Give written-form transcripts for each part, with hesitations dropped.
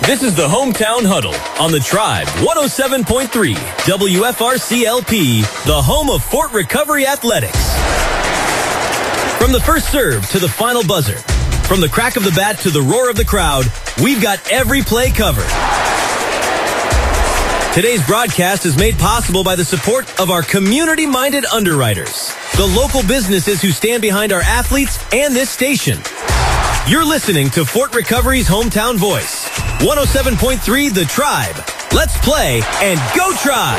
This is the Hometown Huddle on the Tribe 107.3 WFRC-LP, the home of Fort Recovery Athletics. From the first serve to the final buzzer, from the crack of the bat to the roar of the crowd, we've got every play covered. Today's broadcast is made possible by the support of our community-minded underwriters, the local businesses who stand behind our athletes and this station. You're listening to Fort Recovery's Hometown Voice, 107.3 The Tribe. Let's play and go Tribe!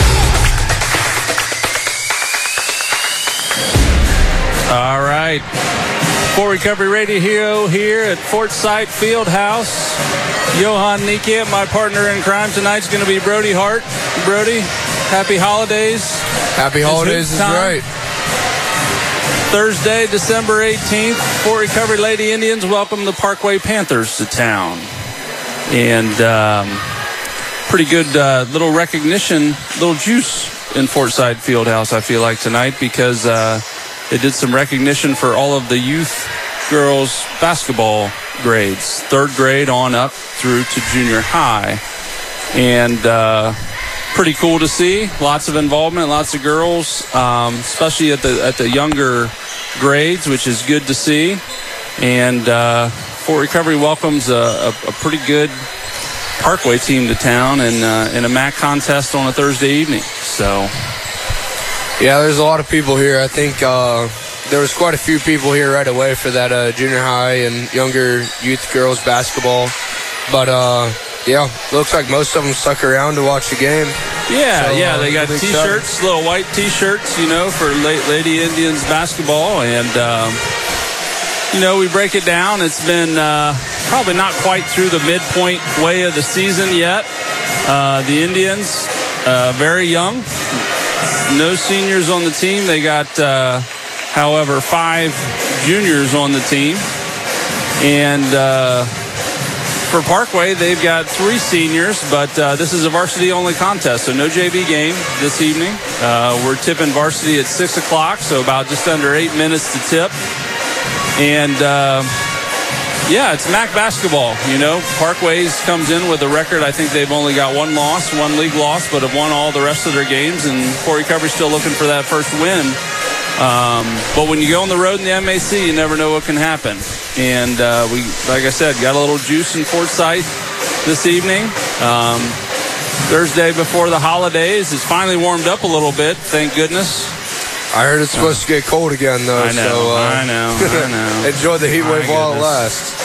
All right. Fort Recovery Radio here at Fort Sight Fieldhouse. Johan Niekamp, my partner in crime tonight, is going to be Brody Hart. Brody, happy holidays. Happy holidays is right. Thursday, December 18th, Fort Recovery Lady Indians welcome the Parkway Panthers to town. And pretty good little recognition, little juice in Fort Sight Fieldhouse, I feel like, tonight, because they did some recognition for all of the youth girls basketball grades, third grade on up through to junior high. And pretty cool to see. Lots of involvement, lots of girls, especially at the younger grades, which is good to see. And Fort Recovery welcomes a pretty good Parkway team to town in a MAC contest on a Thursday evening. So, yeah, there's a lot of people here. I think there was quite a few people here right away for that junior high and younger youth girls basketball. But yeah, looks like most of them stuck around to watch the game. Yeah, so, they got T-shirts, little white T-shirts, for Lady Indians basketball. And, we break it down. It's been probably not quite through the midpoint way of the season yet. The Indians, very young. No seniors on the team. They got, however, 5 juniors on the team. And for Parkway, they've got 3 seniors, but this is a varsity-only contest, so no JV game this evening. We're tipping varsity at 6 o'clock, so about just under 8 minutes to tip. And, it's MAC basketball, Parkway's comes in with a record. I think they've only got 1 loss, 1 league loss, but have won all the rest of their games, and Fort Recovery's still looking for that first win. But when you go on the road in the MAC, you never know what can happen. And we, like I said, got a little juice in Fort Sight this evening. Thursday before the holidays. It's finally warmed up a little bit, thank goodness. I heard it's supposed to get cold again, though. I know. Enjoy the heat wave while it lasts.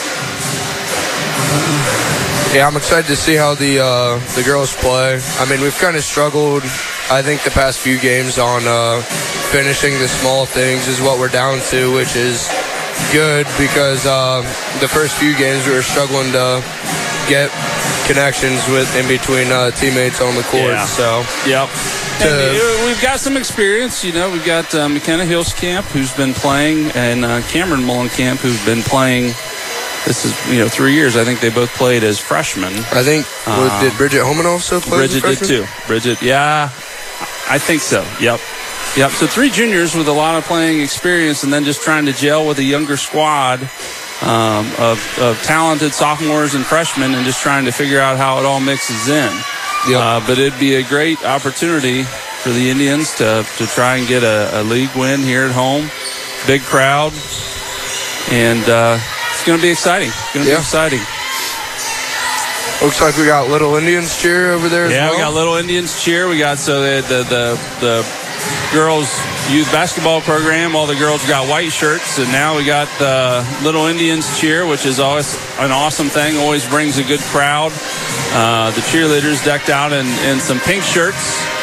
Yeah, I'm excited to see how the girls play. I mean, we've kind of struggled, I think, the past few games on finishing the small things is what we're down to, which is good because the first few games we were struggling to get connections in between teammates on the court. Yeah. So, yep. We've got some experience. We've got McKenna Hillscamp, who's been playing, and Cameron Mullenkamp, who's been playing. This is, 3 years. I think they both played as freshmen. I think, did Bridget Homan also play as a freshman? Bridget did too. Bridget, yeah, I think so. Yep. So 3 juniors with a lot of playing experience, and then just trying to gel with a younger squad of talented sophomores and freshmen, and just trying to figure out how it all mixes in. Yep. But it'd be a great opportunity for the Indians to try and get a league win here at home. Big crowd, and it's going to be exciting. Looks like we got Little Indians cheer over there as well. Yeah, we got Little Indians cheer. We got the girls' youth basketball program. All the girls got white shirts, and now we got the Little Indians cheer, which is always an awesome thing. Always brings a good crowd. The cheerleaders decked out in some pink shirts.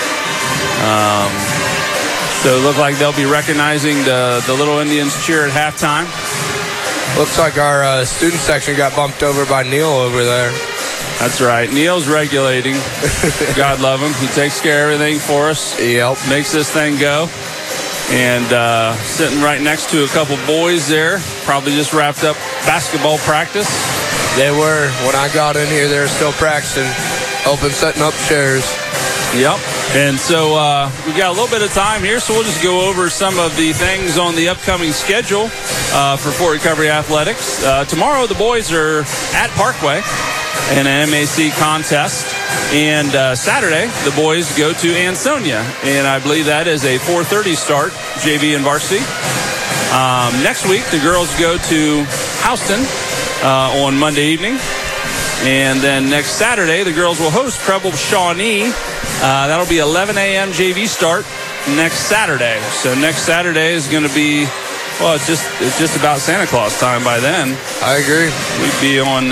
So it looked like they'll be recognizing the Little Indians cheer at halftime. Looks like our student section got bumped over by Neil over there. That's right. Neil's regulating. God love him. He takes care of everything for us. Yep. Makes this thing go. And sitting right next to a couple boys there. Probably just wrapped up basketball practice. They were. When I got in here, they were still practicing, helping setting up chairs. Yep. And so we've got a little bit of time here, so we'll just go over some of the things on the upcoming schedule for Fort Recovery Athletics. Tomorrow, the boys are at Parkway. and an MAC contest. And Saturday, the boys go to Ansonia, and I believe that is a 4:30 start, JV and varsity. Next week, the girls go to Houston on Monday evening. And then next Saturday, the girls will host Preble Shawnee. That'll be 11 a.m. JV start next Saturday. So next Saturday is going to be, well, it's just about Santa Claus time by then. I agree. We'd be on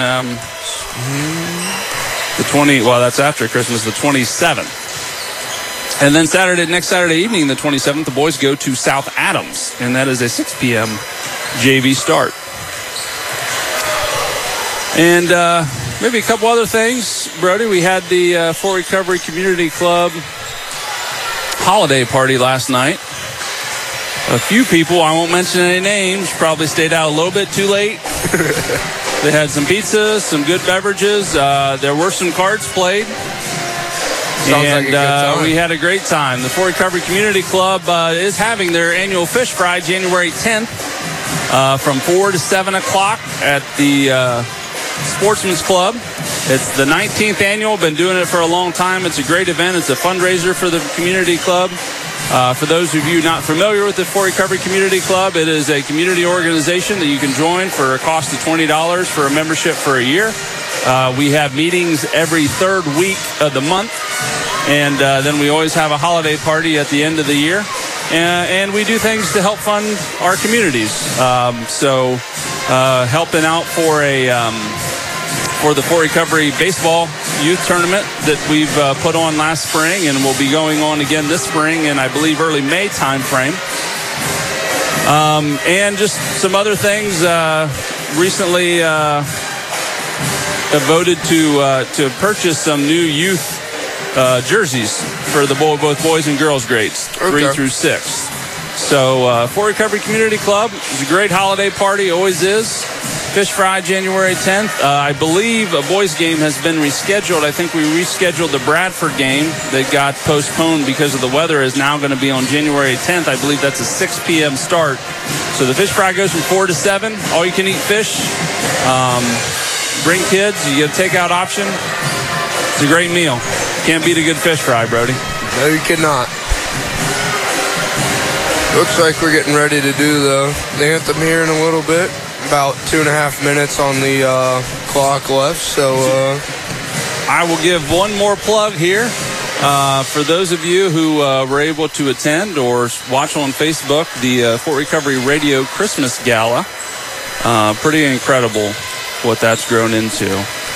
the 20. Well, that's after Christmas, the 27th. And then next Saturday evening, the 27th, the boys go to South Adams, and that is a 6 p.m. JV start. And maybe a couple other things, Brody. We had the Fort Recovery Community Club holiday party last night. A few people, I won't mention any names, probably stayed out a little bit too late. They had some pizza, some good beverages. There were some cards played. Sounds like a good time. We had a great time. The Fort Recovery Community Club is having their annual fish fry January 10th from 4 to 7 o'clock at the Sportsman's Club. It's the 19th annual. Been doing it for a long time. It's a great event. It's a fundraiser for the community club. For those of you not familiar with the Fort Recovery Community Club, it is a community organization that you can join for a cost of $20 for a membership for a year. We have meetings every third week of the month, and then we always have a holiday party at the end of the year. And we do things to help fund our communities. So helping out for the Fort Recovery Baseball Youth Tournament that we've put on last spring and will be going on again this spring in, I believe, early May time frame. And just some other things. Recently voted to purchase some new youth jerseys for both boys and girls grades, 3 through 6. So Fort Recovery Community Club is a great holiday party, always is. Fish fry January 10th. I believe a boys game has been rescheduled. I think we rescheduled the Bradford game that got postponed because of the weather is now going to be on January 10th. I believe that's a 6 p.m. start. So the fish fry goes from 4 to 7. All you can eat fish. Bring kids. You get a takeout option. It's a great meal. Can't beat a good fish fry, Brody. No, you cannot. Looks like we're getting ready to do the anthem here in a little bit. About 2.5 minutes on the clock left, so I will give one more plug here. For those of you who were able to attend or watch on Facebook, the Fort Recovery Radio Christmas Gala. Pretty incredible what that's grown into.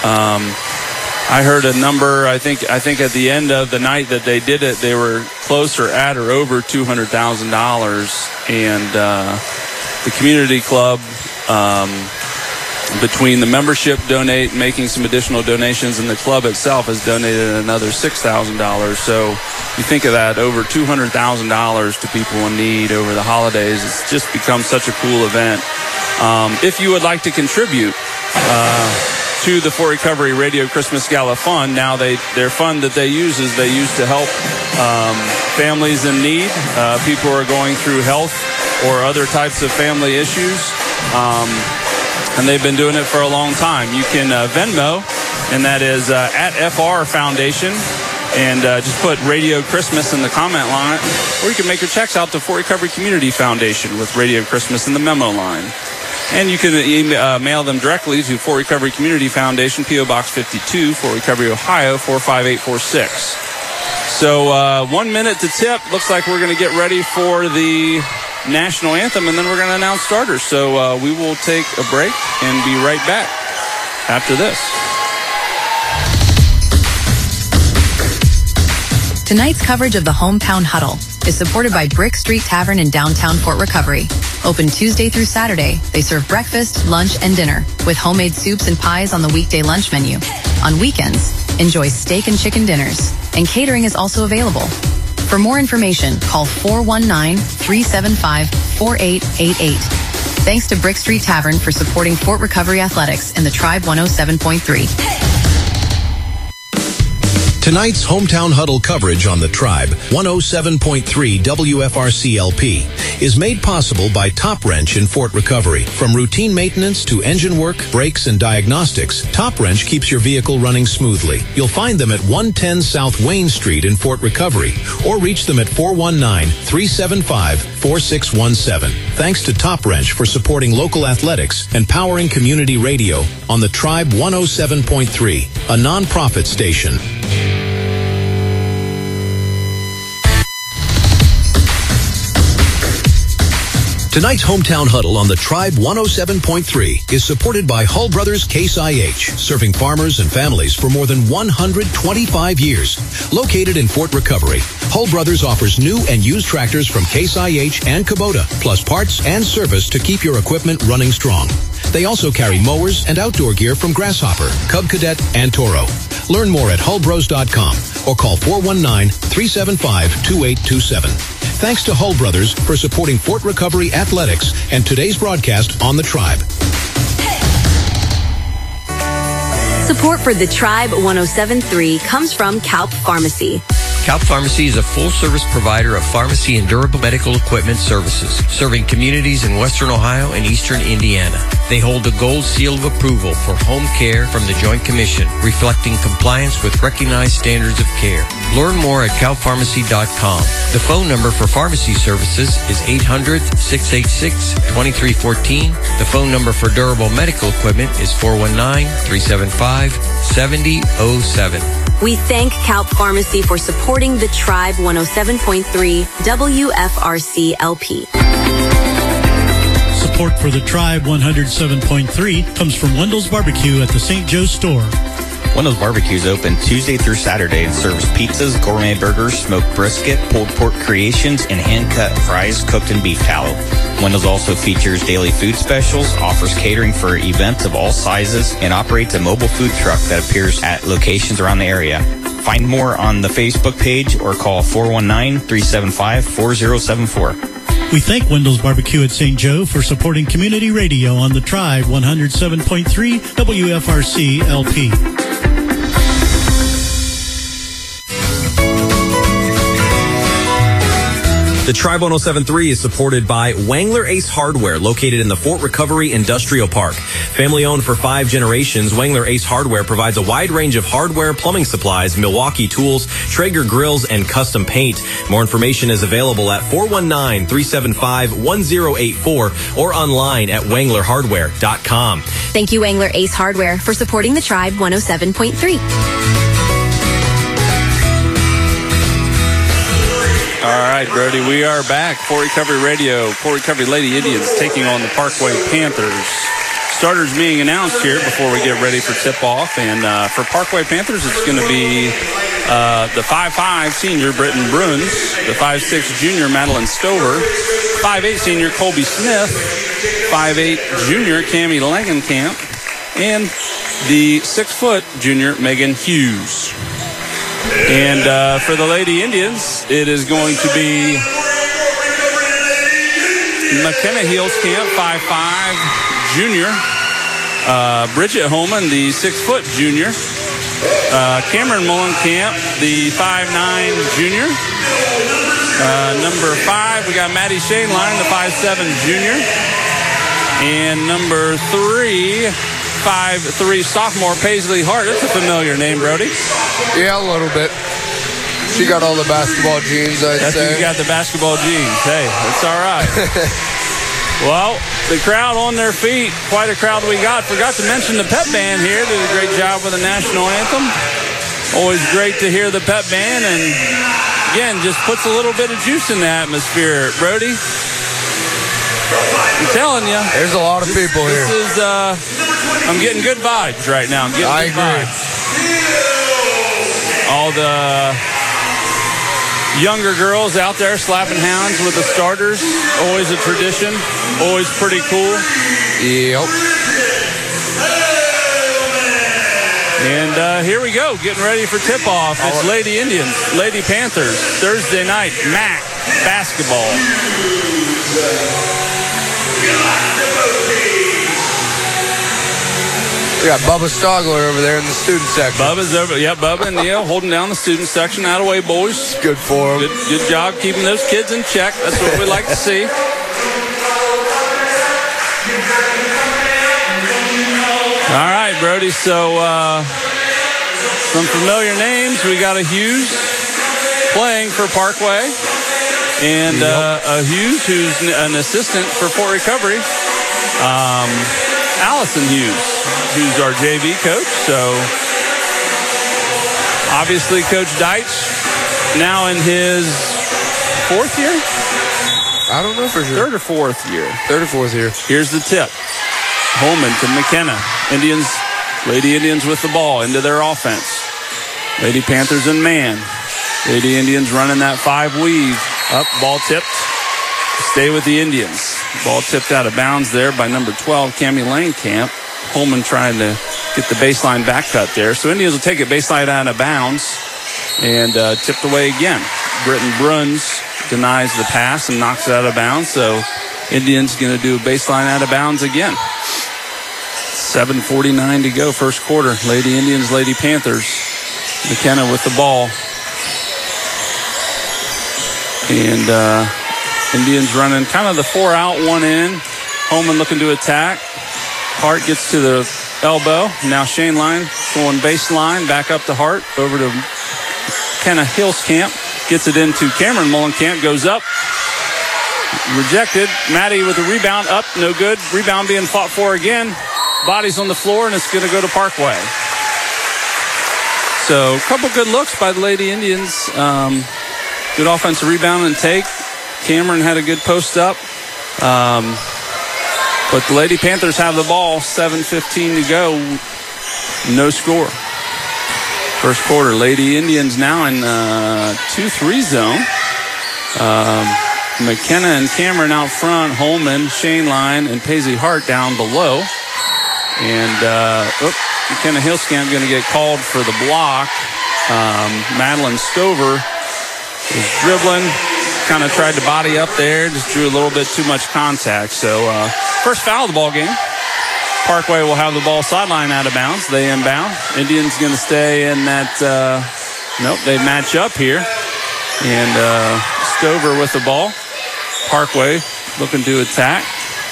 I heard a number, I think at the end of the night that they did it, they were closer at or over $200,000. And the community club, between the membership making some additional donations, and the club itself has donated another $6,000. So you think of that, over $200,000 to people in need over the holidays. It's just become such a cool event. If you would like to contribute to the Fort Recovery Radio Christmas Gala Fund, now their fund that they use to help families in need, people who are going through health or other types of family issues. And they've been doing it for a long time. You can Venmo, and that is at FR Foundation, and just put Radio Christmas in the comment line, or you can make your checks out to Fort Recovery Community Foundation with Radio Christmas in the memo line. And you can mail them directly to Fort Recovery Community Foundation, P.O. Box 52, Fort Recovery, Ohio, 45846. So 1 minute to tip. Looks like we're going to get ready for the national anthem, and then we're going to announce starters. So we will take a break and be right back after this. Tonight's coverage of the Hometown Huddle is supported by Brick Street Tavern in downtown Fort Recovery. Open Tuesday through Saturday, they serve breakfast, lunch, and dinner with homemade soups and pies on the weekday lunch menu. On weekends, enjoy steak and chicken dinners, and catering is also available. For more information, call 419-375-4888. Thanks to Brick Street Tavern for supporting Fort Recovery Athletics in the Tribe 107.3. Tonight's Hometown Huddle coverage on the Tribe, 107.3 WFRC-LP, is made possible by Top Wrench in Fort Recovery. From routine maintenance to engine work, brakes, and diagnostics, Top Wrench keeps your vehicle running smoothly. You'll find them at 110 South Wayne Street in Fort Recovery, or reach them at 419-375-4617. Thanks to Top Wrench for supporting local athletics and powering community radio on the Tribe 107.3, a non-profit station. Tonight's Hometown Huddle on the Tribe 107.3 is supported by Hull Brothers Case IH, serving farmers and families for more than 125 years. Located in Fort Recovery, Hull Brothers offers new and used tractors from Case IH and Kubota, plus parts and service to keep your equipment running strong. They also carry mowers and outdoor gear from Grasshopper, Cub Cadet, and Toro. Learn more at hullbros.com or call 419-375-2827. Thanks to Hull Brothers for supporting Fort Recovery Athletics and today's broadcast on the Tribe. Support for the Tribe 107.3 comes from Kalp Pharmacy. Kalp Pharmacy is a full-service provider of pharmacy and durable medical equipment services, serving communities in Western Ohio and Eastern Indiana. They hold the gold seal of approval for home care from the Joint Commission, reflecting compliance with recognized standards of care. Learn more at calpharmacy.com. The phone number for pharmacy services is 800-686-2314. The phone number for durable medical equipment is 419-375-7007. We thank Kalp Pharmacy for supporting the Tribe 107.3 WFRC LP. Support for the Tribe 107.3 comes from Wendell's Barbecue at the St. Joe store. Wendell's Barbecue is open Tuesday through Saturday and serves pizzas, gourmet burgers, smoked brisket, pulled pork creations, and hand-cut fries cooked in beef tallow. Wendell's also features daily food specials, offers catering for events of all sizes, and operates a mobile food truck that appears at locations around the area. Find more on the Facebook page or call 419-375-4074. We thank Wendell's Barbecue at St. Joe for supporting community radio on the Tribe 107.3 WFRC LP. The Tribe 107.3 is supported by Wangler Ace Hardware, located in the Fort Recovery Industrial Park. Family owned for 5 generations, Wangler Ace Hardware provides a wide range of hardware, plumbing supplies, Milwaukee tools, Traeger grills, and custom paint. More information is available at 419-375-1084 or online at wanglerhardware.com. Thank you, Wangler Ace Hardware, for supporting the Tribe 107.3. All right, Brody, we are back. Fort Recovery Radio, Fort Recovery Lady Indians taking on the Parkway Panthers. Starters being announced here before we get ready for tip-off. And for Parkway Panthers, it's going to be the 5'5" senior, Britton Bruns, the 5'6" junior, Madeline Stover, 5'8" senior, Colby Smith, 5'8" junior, Cammie Langenkamp, and the 6' junior, Megan Hughes. And for the Lady Indians, it is going to be McKenna Heelskamp, 5'5", junior. Bridget Holman, the 6' junior. Cameron Mullenkamp, the 5'9", junior. Number 5, we got Maddie Shainline, the 5'7", junior. And number 3, 5'3" sophomore, Paisley Hart. That's a familiar name, Brody. Yeah, a little bit. She got all the basketball genes, I'd say. You got the basketball genes. Hey, that's all right. Well, the crowd on their feet, quite a crowd we got. Forgot to mention the pep band here. Did a great job with the national anthem. Always great to hear the pep band, and again, just puts a little bit of juice in the atmosphere, Brody. I'm telling you. There's a lot of people here. This is, I'm getting good vibes right now. I agree. All the younger girls out there slapping hands with the starters. Always a tradition. Always pretty cool. Yep. And here we go. Getting ready for tip-off. It's Lady Indians, Lady Panthers. Thursday night, MAC basketball. We got Bubba Stogler over there in the student section. Bubba's over. Yeah, Bubba and Neil holding down the student section. Out of way, boys. Good for them. Good job keeping those kids in check. That's what we like to see. All right, Brody. So some familiar names. We got a Hughes playing for Parkway, and a Hughes who's an assistant for Fort Recovery. Allison Hughes, who's our JV coach. So obviously Coach Deitch now in his fourth year? I don't know for sure. Third or fourth year. Here's the tip. Holman to McKenna. Lady Indians with the ball into their offense. Lady Panthers in man. Lady Indians running that 5 weave. Up, ball tipped. Stay with the Indians. Ball tipped out of bounds there by number 12, Cammie Langkamp. Holman trying to get the baseline back cut there. So Indians will take it baseline out of bounds and tipped away again. Britton Bruns denies the pass and knocks it out of bounds. So Indians going to do a baseline out of bounds again. 7:49 to go, first quarter. Lady Indians, Lady Panthers. McKenna with the ball. And Indians running kind of the 4 out, 1 in. Holman looking to attack. Hart gets to the elbow. Now Shane Line going baseline, back up to Hart, over to McKenna Hillscamp. Gets it into Cameron Mullenkamp, goes up. Rejected. Maddie with the rebound, up, no good. Rebound being fought for again. Bodies on the floor, and it's going to go to Parkway. So a couple good looks by the Lady Indians. Good offensive rebound and take. Cameron had a good post up. But the Lady Panthers have the ball. 7:15 to go. No score. First quarter. Lady Indians now in 2-3 zone. McKenna and Cameron out front. Holman, Shane Line, and Paisley Hart down below. And McKenna Hillscamp going to get called for the block. Madeline Stover is dribbling. Kind of tried to body up there. Just drew a little bit too much contact. So first foul of the ball game. Parkway will have the ball sideline out of bounds. They inbound. Indians going to stay in that. Nope, they match up here. And Stover with the ball. Parkway looking to attack.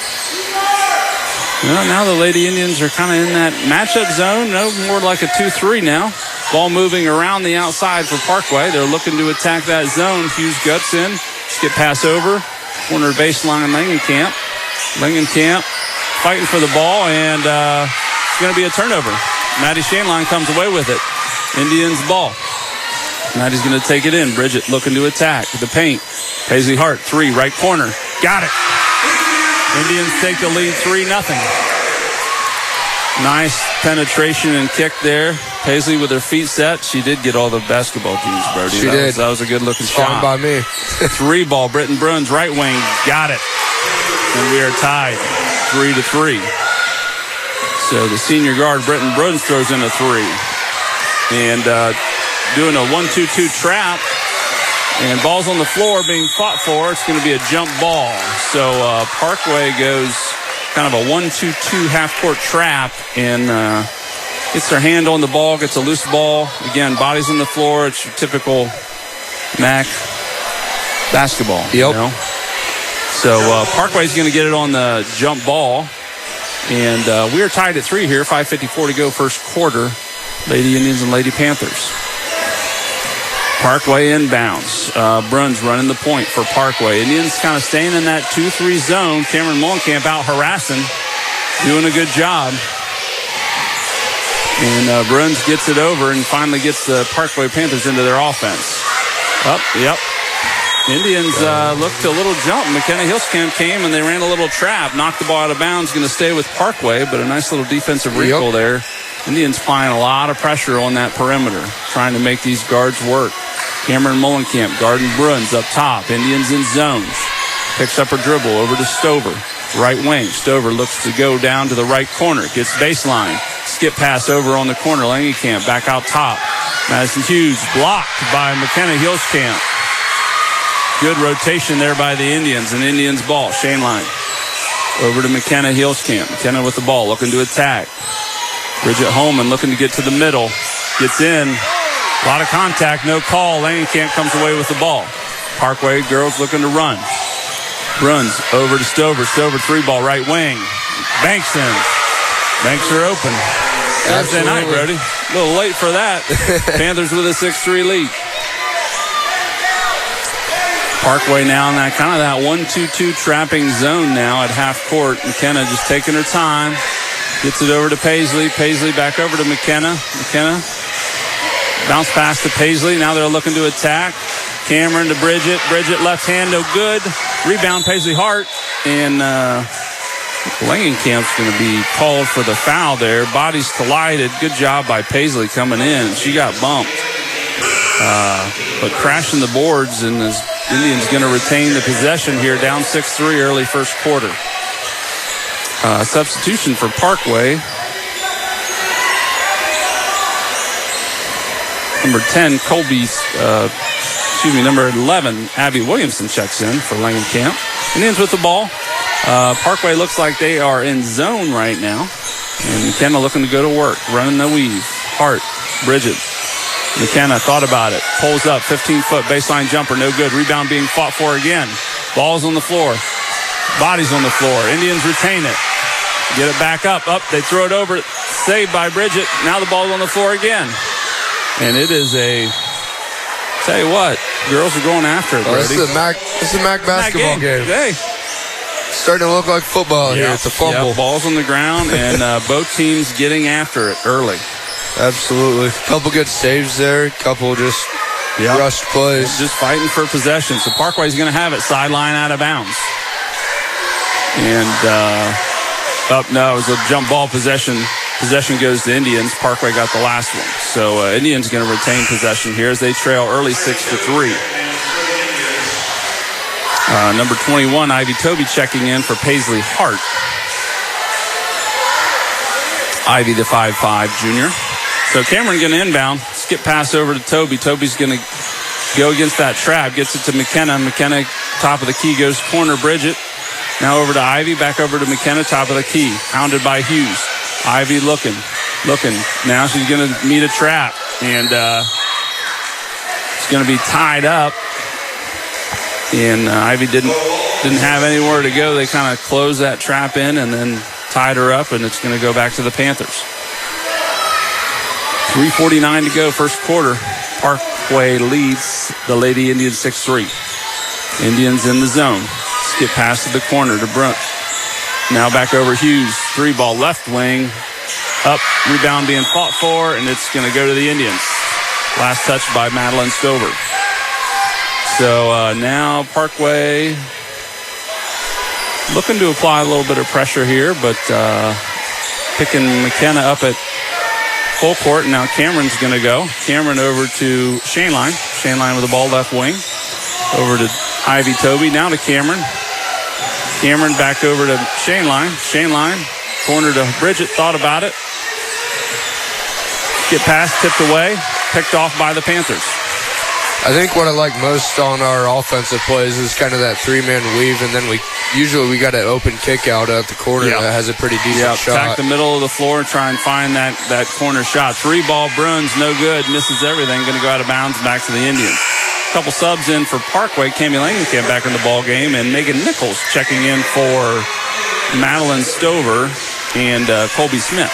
Well, now the Lady Indians are kind of in that matchup zone. No, more like a 2-3 now. Ball moving around the outside for Parkway. They're looking to attack that zone. Hughes guts in. Skip pass over. Corner baseline, Langenkamp. Langenkamp fighting for the ball, and it's going to be a turnover. Maddie Shaneline comes away with it. Indians ball. Maddie's going to take it in. Bridget looking to attack. The paint. Paisley Hart, 3, right corner. Got it. Indians take the lead 3-0. Nice penetration and kick there. Paisley with her feet set. She did get all the basketball teams, Brody. She did. That was a good-looking shot. Fine by me. 3 ball. Britton Bruns, right wing. Got it. And we are tied 3-3. So the senior guard, Britton Bruns, throws in a 3. And doing a 1-2-2 trap. And ball's on the floor being fought for. It's going to be a jump ball. So Parkway goes kind of a 1-2-2 half-court trap and gets their hand on the ball, gets a loose ball. Again, bodies on the floor. It's your typical MAC basketball. Yep. You know? So Parkway's going to get it on the jump ball. And we are tied at 3 here. 5:54 to go first quarter. Lady Indians and Lady Panthers. Parkway inbounds. Bruns running the point for Parkway. Indians kind of staying in that 2-3 zone. Cameron Mullenkamp out harassing. Doing a good job. And Bruns gets it over and finally gets the Parkway Panthers into their offense. Yep. Indians looked a little jump. McKenna Hillscamp came and they ran a little trap. Knocked the ball out of bounds. Going to stay with Parkway, but a nice little defensive wrinkle there. Indians applying a lot of pressure on that perimeter, trying to make these guards work. Cameron Mullenkamp guarding Bruns up top. Indians in zones. Picks up her dribble over to Stover. Right wing. Stover looks to go down to the right corner. Gets baseline. Skip pass over on the corner. Langenkamp back out top. Madison Hughes blocked by McKenna Hillscamp. Good rotation there by the Indians. And Indians ball. Shane Line. Over to McKenna Hillscamp. McKenna with the ball looking to attack. Bridget Holman looking to get to the middle. Gets in. A lot of contact, no call. Langenkamp comes away with the ball. Parkway girls looking to run. Runs over to Stover. Stover 3-ball right wing. Banks in. Banks are open. Thursday night, Brody. A little late for that. Panthers with a 6-3 lead. Parkway now in that kind of that 1-2-2 trapping zone now at half court. McKenna just taking her time. Gets it over to Paisley. Paisley back over to McKenna. McKenna bounce pass to Paisley. Now they're looking to attack. Cameron to Bridget. Bridget left hand, no good. Rebound Paisley Hart. And Langenkamp's going to be called for the foul there. Bodies collided. Good job by Paisley coming in. She got bumped. But crashing the boards, and the Indians going to retain the possession here, down 6-3 early first quarter. Substitution for Parkway. Number 10, number 11, Abby Williamson checks in for Langenkamp. Indians with the ball. Parkway looks like they are in zone right now. And McKenna looking to go to work, running the weave. Hart, Bridget. McKenna thought about it. Pulls up, 15-foot baseline jumper, no good. Rebound being fought for again. Ball's on the floor. Bodies on the floor. Indians retain it. Get it back up. They throw it over. Saved by Bridget. Now the ball's on the floor again. And it is tell you what, girls are going after it, Brody. This is a MAC basketball game. Hey. Starting to look like football here. It's a fumble. Balls on the ground, and both teams getting after it early. Absolutely. Couple good saves there. Couple just rushed plays. Just fighting for possession. So Parkway's going to have it sideline out of bounds. And no, it was a jump ball possession. Possession goes to Indians. Parkway got the last one. So Indians going to retain possession here as they trail early 6-3. Number 21, Ivy Toby checking in for Paisley Hart. Ivy, the 5'5" junior. So Cameron going to inbound. Skip pass over to Toby. Toby's going to go against that trap. Gets it to McKenna. McKenna, top of the key, goes corner Bridget. Now over to Ivy. Back over to McKenna, top of the key. Hounded by Hughes. Ivy looking. Now she's going to meet a trap. And it's going to be tied up. And Ivy didn't have anywhere to go. They kind of closed that trap in and then tied her up, and it's going to go back to the Panthers. 3:49 to go, first quarter. Parkway leads the Lady Indians 6-3. Indians in the zone. Skip pass to the corner to Brunt. Now back over Hughes. 3-ball left wing. Up, rebound being fought for, and it's going to go to the Indians. Last touch by Madeline Stover. So now Parkway looking to apply a little bit of pressure here, but picking McKenna up at full court. Now Cameron's going to go. Cameron over to Shaneline. Shaneline with the ball left wing. Over to Ivy Toby. Now to Cameron. Cameron back over to Shaneline. Shaneline, corner to Bridget. Thought about it. Get past, tipped away. Picked off by the Panthers. I think what I like most on our offensive plays is kind of that three-man weave, and then we got an open kick out at the corner that has a pretty decent shot. Attack the middle of the floor and try and find that corner shot. 3-ball Bruns, no good, misses everything, going to go out of bounds back to the Indians. A couple subs in for Parkway. Cami Langenkamp back in the ball game, and Megan Nichols checking in for Madeline Stover and Colby Smith.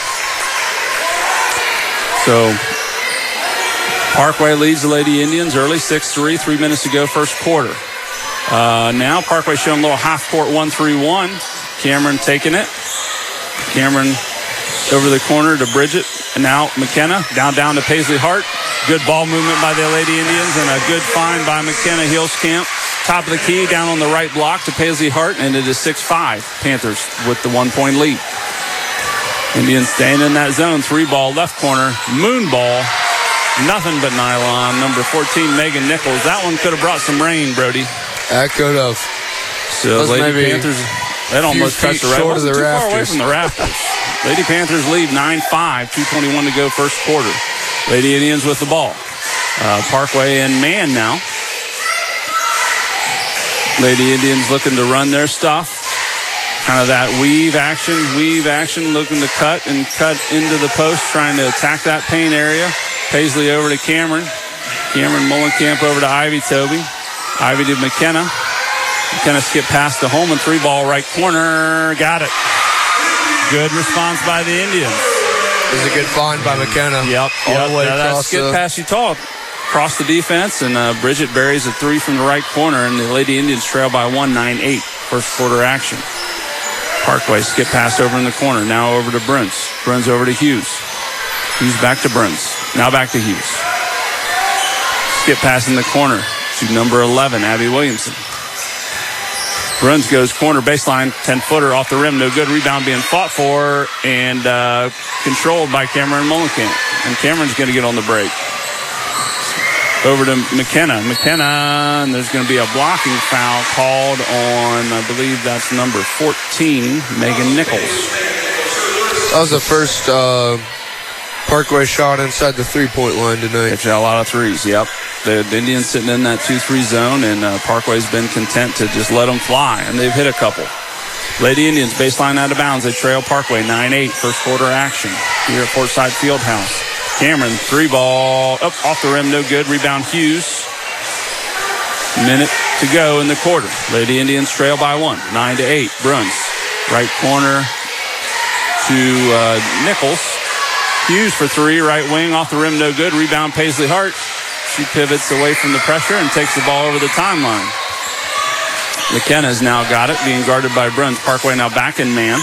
So Parkway leads the Lady Indians early 6-3, 3 minutes to go, first quarter. Now Parkway showing a little half-court 1-3-1. Cameron taking it. Cameron over the corner to Bridget. And now McKenna down to Paisley Hart. Good ball movement by the Lady Indians and a good find by McKenna Hillscamp. Top of the key, down on the right block to Paisley Hart, and it is 6-5. Panthers with the 1-point lead. Indians staying in that zone. 3-ball left corner. Moon ball. Nothing but nylon. Number 14, Megan Nichols. That one could have brought some rain, Brody. That could have. So Lady Panthers, that almost touched the rafters. Too far away from the rafters. Lady Panthers lead 9-5, 2:21 to go, first quarter. Lady Indians with the ball. Parkway and man now. Lady Indians looking to run their stuff. Kind of that weave action, looking to cut into the post, trying to attack that paint area. Paisley over to Cameron. Cameron Mullenkamp over to Ivy Toby. Ivy to McKenna. McKenna skip past to Holman. 3-ball right corner. Got it. Good response by the Indians. It was a good find by McKenna. Yep. All the way that across skip pass you talked. Across the defense, and Bridget buries a 3 from the right corner, and the Lady Indians trail by 1, 9-8. First quarter action. Parkway skip pass over in the corner. Now over to Bruns. Bruns over to Hughes. Hughes back to Bruns. Now back to Hughes. Skip pass in the corner to number 11, Abby Williamson. Bruns goes corner baseline, 10-footer off the rim. No good. Rebound being fought for and controlled by Cameron Mullenkamp. And Cameron's going to get on the break. Over to McKenna. And there's going to be a blocking foul called on, I believe that's number 14, Megan Nichols. That was the first Parkway shot inside the three-point line tonight. It's a lot of threes, yep. The Indians sitting in that 2-3 zone, and Parkway's been content to just let them fly, and they've hit a couple. Lady Indians baseline out of bounds. They trail Parkway 9-8, first quarter action here at Forsyth Fieldhouse. Cameron, 3-ball, up off the rim, no good. Rebound Hughes. Minute to go in the quarter. Lady Indians trail by 1, 9-8. Bruns, right corner to Nichols. Hughes for 3, right wing, off the rim, no good. Rebound Paisley Hart. She pivots away from the pressure and takes the ball over the timeline. McKenna's now got it, being guarded by Bruns. Parkway now back in man.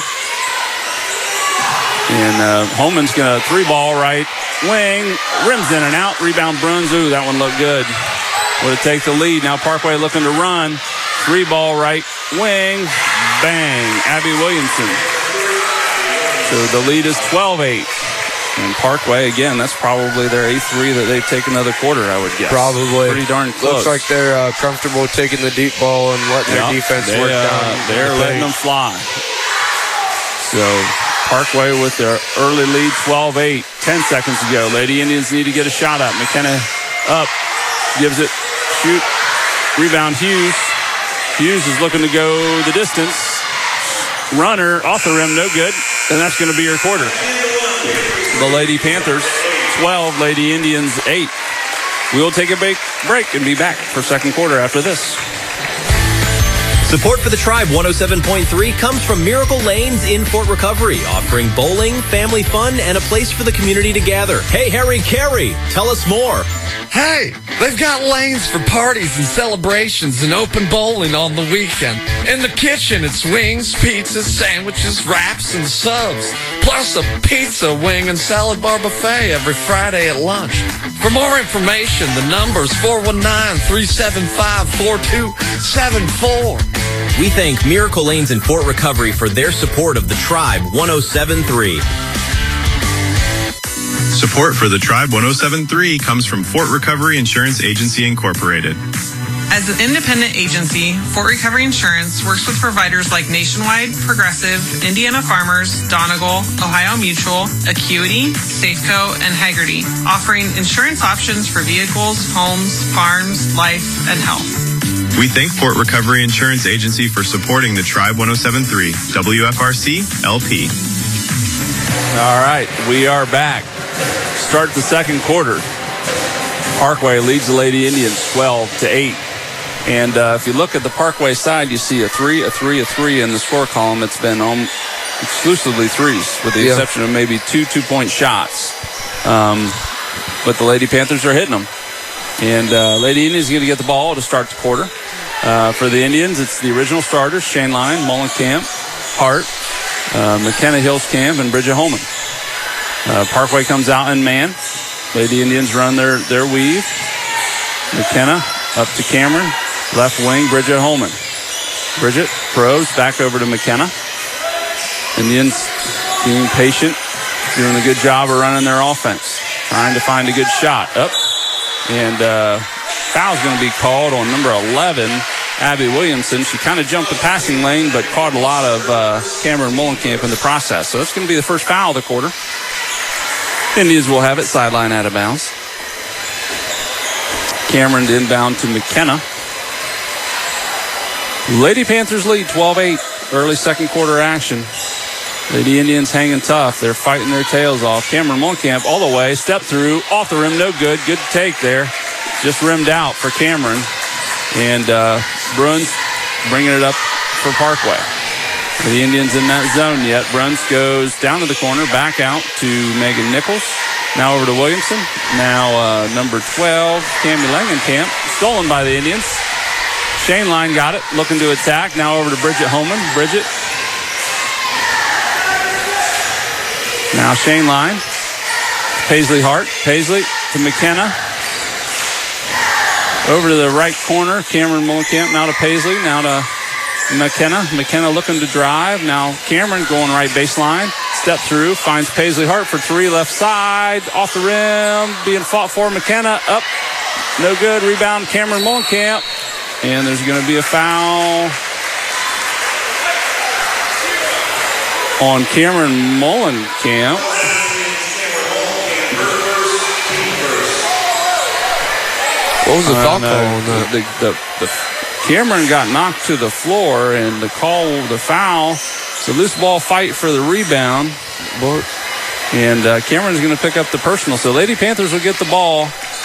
And Holman's going to 3-ball right wing. Rims in and out. Rebound Bruns. Ooh, that one looked good. Would take the lead. Now Parkway looking to run. 3-ball right wing. Bang. Abby Williamson. So the lead is 12-8. And Parkway, again, that's probably their 8th 3 that they've taken another quarter, I would guess. Probably. Pretty darn close. Looks like they're comfortable taking the deep ball and letting their defense work down. They're letting them fly. So Parkway with their early lead, 12-8. 10 seconds to go. Lady Indians need to get a shot up. McKenna up. Gives it. Shoot. Rebound Hughes. Hughes is looking to go the distance. Runner off the rim, no good. And that's going to be your quarter. The Lady Panthers 12, Lady Indians 8. We'll take a break and be back for second quarter after this. Support for the Tribe 107.3 comes from Miracle Lanes in Fort Recovery, offering bowling, family fun, and a place for the community to gather. Hey, Harry Carey, tell us more. Hey, they've got lanes for parties and celebrations and open bowling on the weekend. In the kitchen, it's wings, pizzas, sandwiches, wraps, and subs. Plus a pizza, wing, and salad bar buffet every Friday at lunch. For more information, the number's 419-375-4274. We thank Miracle Lanes in Fort Recovery for their support of the Tribe 107.3. Support for the Tribe 107.3 comes from Fort Recovery Insurance Agency Incorporated. As an independent agency, Fort Recovery Insurance works with providers like Nationwide, Progressive, Indiana Farmers, Donegal, Ohio Mutual, Acuity, Safeco, and Hagerty, offering insurance options for vehicles, homes, farms, life, and health. We thank Fort Recovery Insurance Agency for supporting the Tribe 107.3 WFRC LP. All right, we are back. Start the second quarter. Parkway leads the Lady Indians 12-8. And if you look at the Parkway side, you see a 3 in the score column. It's been exclusively threes, with the exception of maybe 2 2-point shots. But the Lady Panthers are hitting them. And Lady Indians are going to get the ball to start the quarter. For the Indians, it's the original starters, Shane Line, Mullenkamp, Hart, McKenna Hillskamp, and Bridget Holman. Parkway comes out in man. Lady Indians run their weave. McKenna up to Cameron. Left wing, Bridget Holman. Bridget throws back over to McKenna. Indians being patient, doing a good job of running their offense. Trying to find a good shot. Up. And foul's going to be called on number 11, Abby Williamson. She kind of jumped the passing lane, but caught a lot of Cameron Mullenkamp in the process. So that's going to be the first foul of the quarter. Indians will have it sideline out of bounds. Cameron inbound to McKenna. Lady Panthers lead 12-8. early second quarter action. Lady Indians hanging tough. They're fighting their tails off. Cameron Mullenkamp all the way. Step through. Off the rim. No good. Good take there. Just rimmed out for Cameron. And Bruns bringing it up for Parkway. The Indians in that zone yet. Bruns goes down to the corner. Back out to Megan Nichols. Now over to Williamson. Now number 12, Cami Langenkamp. Stolen by the Indians. Shane Line got it. Looking to attack. Now over to Bridget Holman. Bridget. Now Shane Line. Paisley Hart. Paisley to McKenna. Over to the right corner. Cameron Mullenkamp. Now to Paisley. Now to McKenna. McKenna looking to drive. Now Cameron going right baseline. Step through. Finds Paisley Hart for three. Left side. Off the rim. Being fought for. McKenna up. No good. Rebound Cameron Mullenkamp. And there's going to be a foul on Cameron Mullenkamp. What was the foul call on that? The Cameron got knocked to the floor, and the foul, it's a loose ball fight for the rebound. And Cameron's going to pick up the personal. So Lady Panthers will get the ball.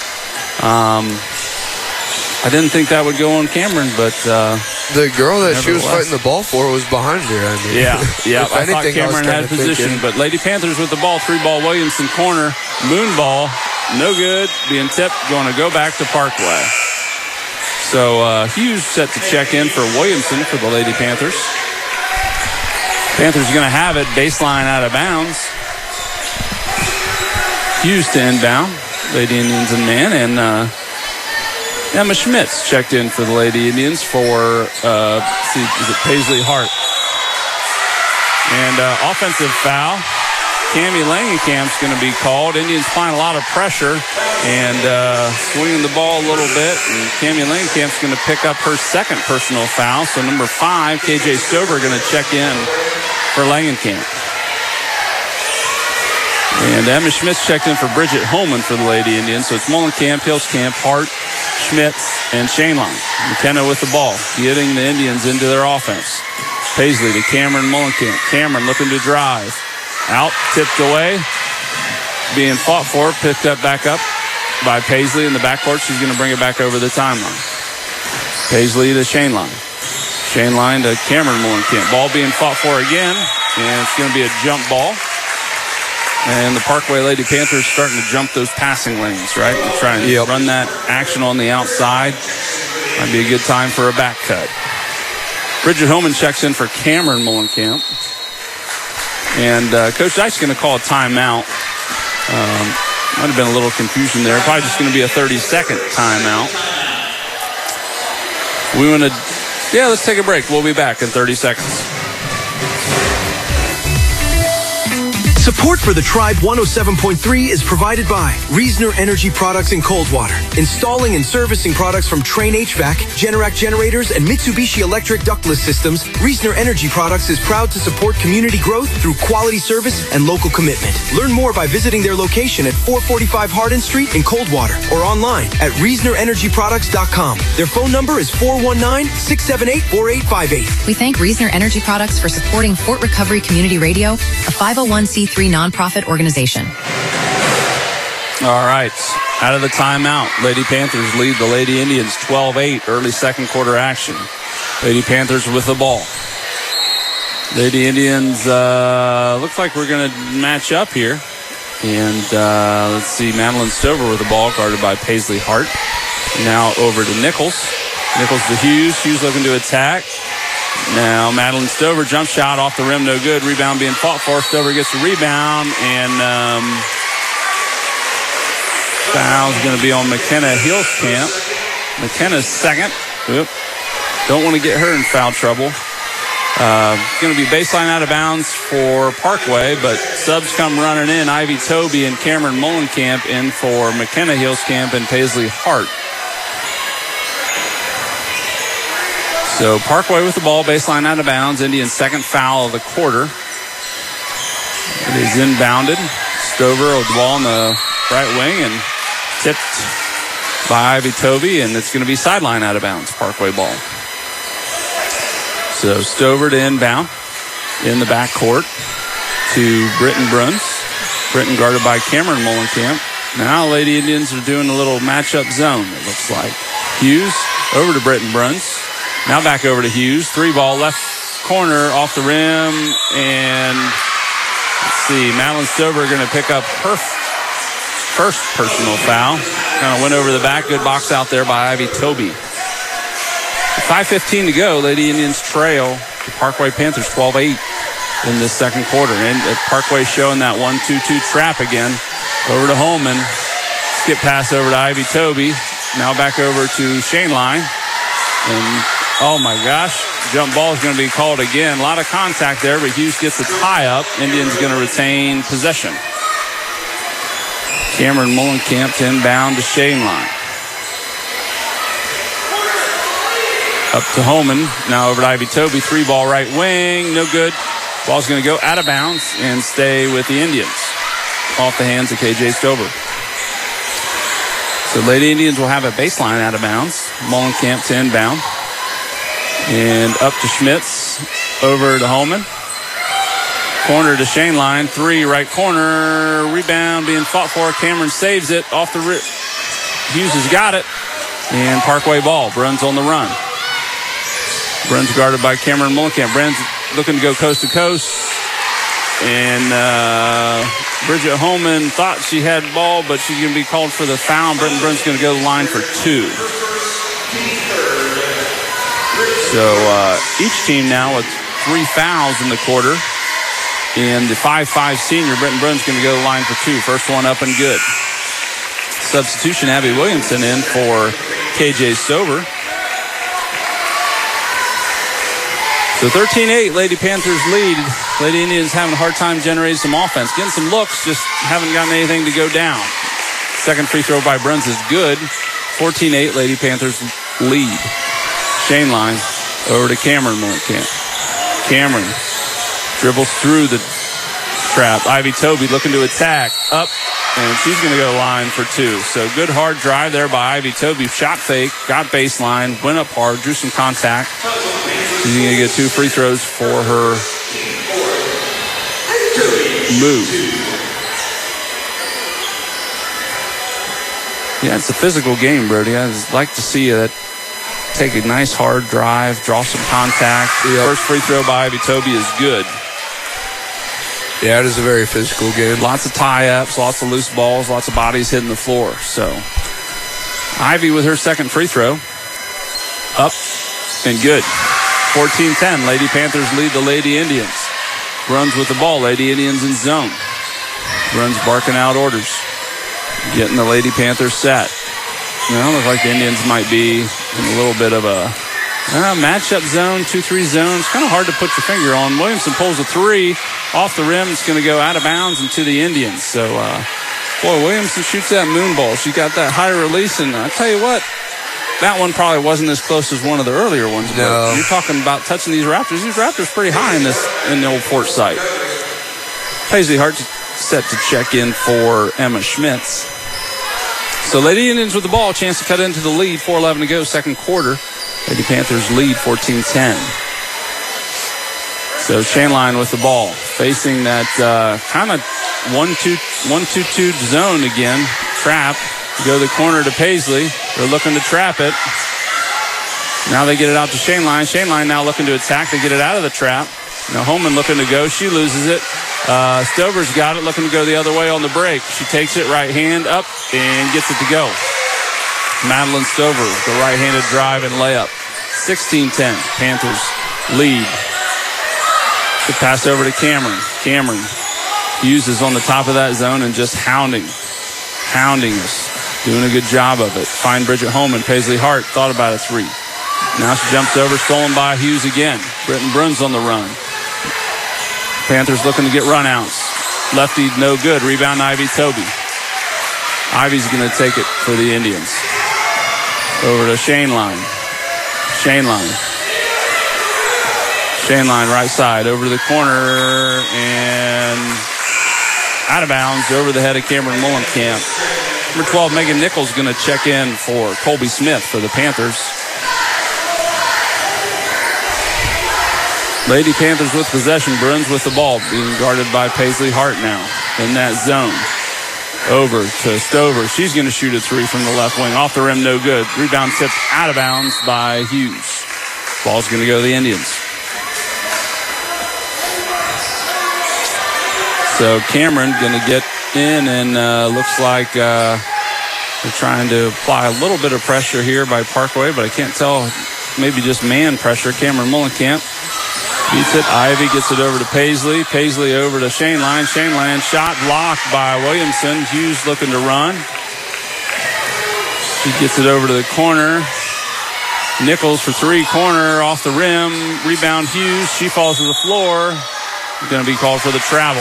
I didn't think that would go on Cameron, but the girl that she was fighting the ball for was behind her. I mean, yeah. I thought Cameron had position, but Lady Panthers with the ball. 3-ball Williamson corner. Moon ball. No good. Being tipped. Going to go back to Parkway. So Hughes set to check in for Williamson for the Lady Panthers. Panthers going to have it. Baseline out of bounds. Hughes to inbound. Lady Indians and man. And Emma Schmitz checked in for the Lady Indians for, is it Paisley Hart? And offensive foul. Cami Langenkamp's going to be called. Indians applying a lot of pressure and swinging the ball a little bit. And Cami Langenkamp's going to pick up her second personal foul. So number 5, KJ Stover, going to check in for Langenkamp. And Emma Schmitz checked in for Bridget Holman for the Lady Indians. So it's Mullenkamp, Hillskamp, Hart, Schmitz, and Shaneline. McKenna with the ball, getting the Indians into their offense. Paisley to Cameron Mullenkamp. Cameron looking to drive. Out, tipped away. Being fought for, picked up back up by Paisley in the backcourt. She's going to bring it back over the timeline. Paisley to Shaneline. Shaneline to Cameron Mullenkamp. Ball being fought for again, and it's going to be a jump ball. And the Parkway Lady Panthers starting to jump those passing lanes, right? We're trying to run that action on the outside. Might be a good time for a back cut. Bridget Holman checks in for Cameron Mullenkamp. And Coach Dyke's going to call a timeout. Might have been a little confusion there. Probably just going to be a 30-second timeout. We want to, let's take a break. We'll be back in 30 seconds. Support for the Tribe 107.3 is provided by Reasoner Energy Products in Coldwater. Installing and servicing products from Train HVAC, Generac Generators, and Mitsubishi Electric Ductless Systems, Reasoner Energy Products is proud to support community growth through quality service and local commitment. Learn more by visiting their location at 445 Hardin Street in Coldwater or online at ReasonerEnergyProducts.com. Their phone number is 419-678-4858. We thank Reasoner Energy Products for supporting Fort Recovery Community Radio, a 501c3 nonprofit organization. All right. Out of the timeout, Lady Panthers lead the Lady Indians 12-8, early second quarter action. Lady Panthers with the ball. Lady Indians, looks like we're going to match up here. And let's see, Madeline Stover with the ball, guarded by Paisley Hart. Now over to Nichols. Nichols to Hughes. Hughes looking to attack. Now Madeline Stover, jump shot off the rim, no good. Rebound being fought for. Stover gets the rebound, and foul's going to be on McKenna Hillskamp. McKenna's second. Oop. Don't want to get her in foul trouble. Going to be baseline out of bounds for Parkway, but subs come running in. Ivy Toby and Cameron Mullenkamp in for McKenna Hillskamp and Paisley Hart. So Parkway with the ball, baseline out of bounds. Indians' second foul of the quarter. It is inbounded. Stover with the ball on the right wing and tipped by Ivy Toby, and it's going to be sideline out of bounds, Parkway ball. So Stover to inbound in the backcourt to Britton Bruns. Britton guarded by Cameron Mullenkamp. Now Lady Indians are doing a little matchup zone, it looks like. Hughes over to Britton Bruns. Now back over to Hughes. 3-ball left corner off the rim. And let's see, Madeline Stover going to pick up her first personal foul. Kind of went over the back. Good box out there by Ivy Toby. 5:15 to go. Lady Indians trail the Parkway Panthers 12-8 in this second quarter. And Parkway showing that 1-2-2 trap again. Over to Holman. Skip pass over to Ivy Toby. Now back over to Shane Line. And, oh my gosh, jump ball is going to be called again. A lot of contact there, but Hughes gets a tie-up. Indians going to retain possession. Cameron Mullenkamp to inbound to Shane Line. Up to Holman. Now over to Ivy Toby. 3-ball right wing. No good. Ball's going to go out of bounds and stay with the Indians. Off the hands of KJ Stover. So Lady Indians will have a baseline out of bounds. Mullenkamp to inbound. And up to Schmitz. Over to Holman. Corner to Shane Line. 3 right corner. Rebound being fought for. Cameron saves it. Off the rip. Hughes has got it. And Parkway ball. Bruns on the run. Bruns guarded by Cameron Mullenkamp. Bruns looking to go coast to coast. And Bridget Holman thought she had ball, but she's going to be called for the foul. Britton Bruns going to go to the line for 2. So each team now with 3 fouls in the quarter. And the 5'5" senior, Britton Bruns, going to go to the line for 2. First one up and good. Substitution, Abby Williamson in for KJ Stover. So 13-8, Lady Panthers lead. Lady Indians having a hard time generating some offense. Getting some looks, just haven't gotten anything to go down. Second free throw by Bruns is good. 14-8, Lady Panthers lead. Shane Line over to Cameron Mullenkamp. Cameron dribbles through the trap. Ivy Toby looking to attack. Up, and she's going to go line for 2. So good hard drive there by Ivy Toby. Shot fake, got baseline, went up hard, drew some contact. She's going to get 2 free throws for her move. Yeah, it's a physical game, Brody. I'd like to see you take a nice hard drive, draw some contact. First free throw by Ivy Toby is good. Yeah, it is a very physical game. Lots of tie-ups, lots of loose balls, lots of bodies hitting the floor. So Ivy with her second free throw. Up and good. 14-10. Lady Panthers lead the Lady Indians. Bruns with the ball. Lady Indians in zone. Bruns barking out orders. Getting the Lady Panthers set. Well, looks like the Indians might be in a little bit of a matchup zone, 2-3 zone. It's kind of hard to put your finger on. Williamson pulls a 3 off the rim. It's going to go out of bounds and to the Indians. So, boy, Williamson shoots that moon ball. She got that high release, and I tell you what, that one probably wasn't as close as one of the earlier ones. No. But you're talking about touching these Raptors. These Raptors pretty high in the old Fort site. Paisley Hart set to check in for Emma Schmitz. So Lady Indians with the ball, chance to cut into the lead. 4:11 to go, second quarter. Lady Panthers lead 14-10. So Shane Line with the ball, facing that kind of 1-2-2 zone again. Trap. Go to the corner to Paisley. They're looking to trap it. Now they get it out to Shane Line. Shane Line now looking to attack. They get it out of the trap. Now Holman looking to go. She loses it. Stover's got it, looking to go the other way on the break. She takes it right hand up and gets it to go. Madeline Stover, the right-handed drive and layup. 16-10. Panthers lead. The pass over to Cameron. Cameron uses on the top of that zone and just hounding us. Doing a good job of it. Find Bridget Holman. Paisley Hart thought about a 3. Now she jumps over, stolen by Hughes again. Britton Bruns on the run. Panthers looking to get runouts. Lefty no good. Rebound Ivy Toby. Ivy's going to take it for the Indians. Over to Shane Line. Shane Line right side. Over to the corner and out of bounds over the head of Cameron Mullenkamp. Number 12, Megan Nichols going to check in for Colby Smith for the Panthers. Lady Panthers with possession. Bruns with the ball, being guarded by Paisley Hart now in that zone. Over to Stover. She's going to shoot a three from the left wing. Off the rim, no good. Rebound tipped out of bounds by Hughes. Ball's going to go to the Indians. So Cameron going to get in, and looks like they're trying to apply a little bit of pressure here by Parkway, but I can't tell. Maybe just man pressure. Cameron Mullenkamp beats it. Ivy gets it over to Paisley. Paisley over to Shaneline. Shaneline shot blocked by Williamson. Hughes looking to run. She gets it over to the corner. Nichols for three, corner off the rim. Rebound Hughes. She falls to the floor. Going to be called for the travel.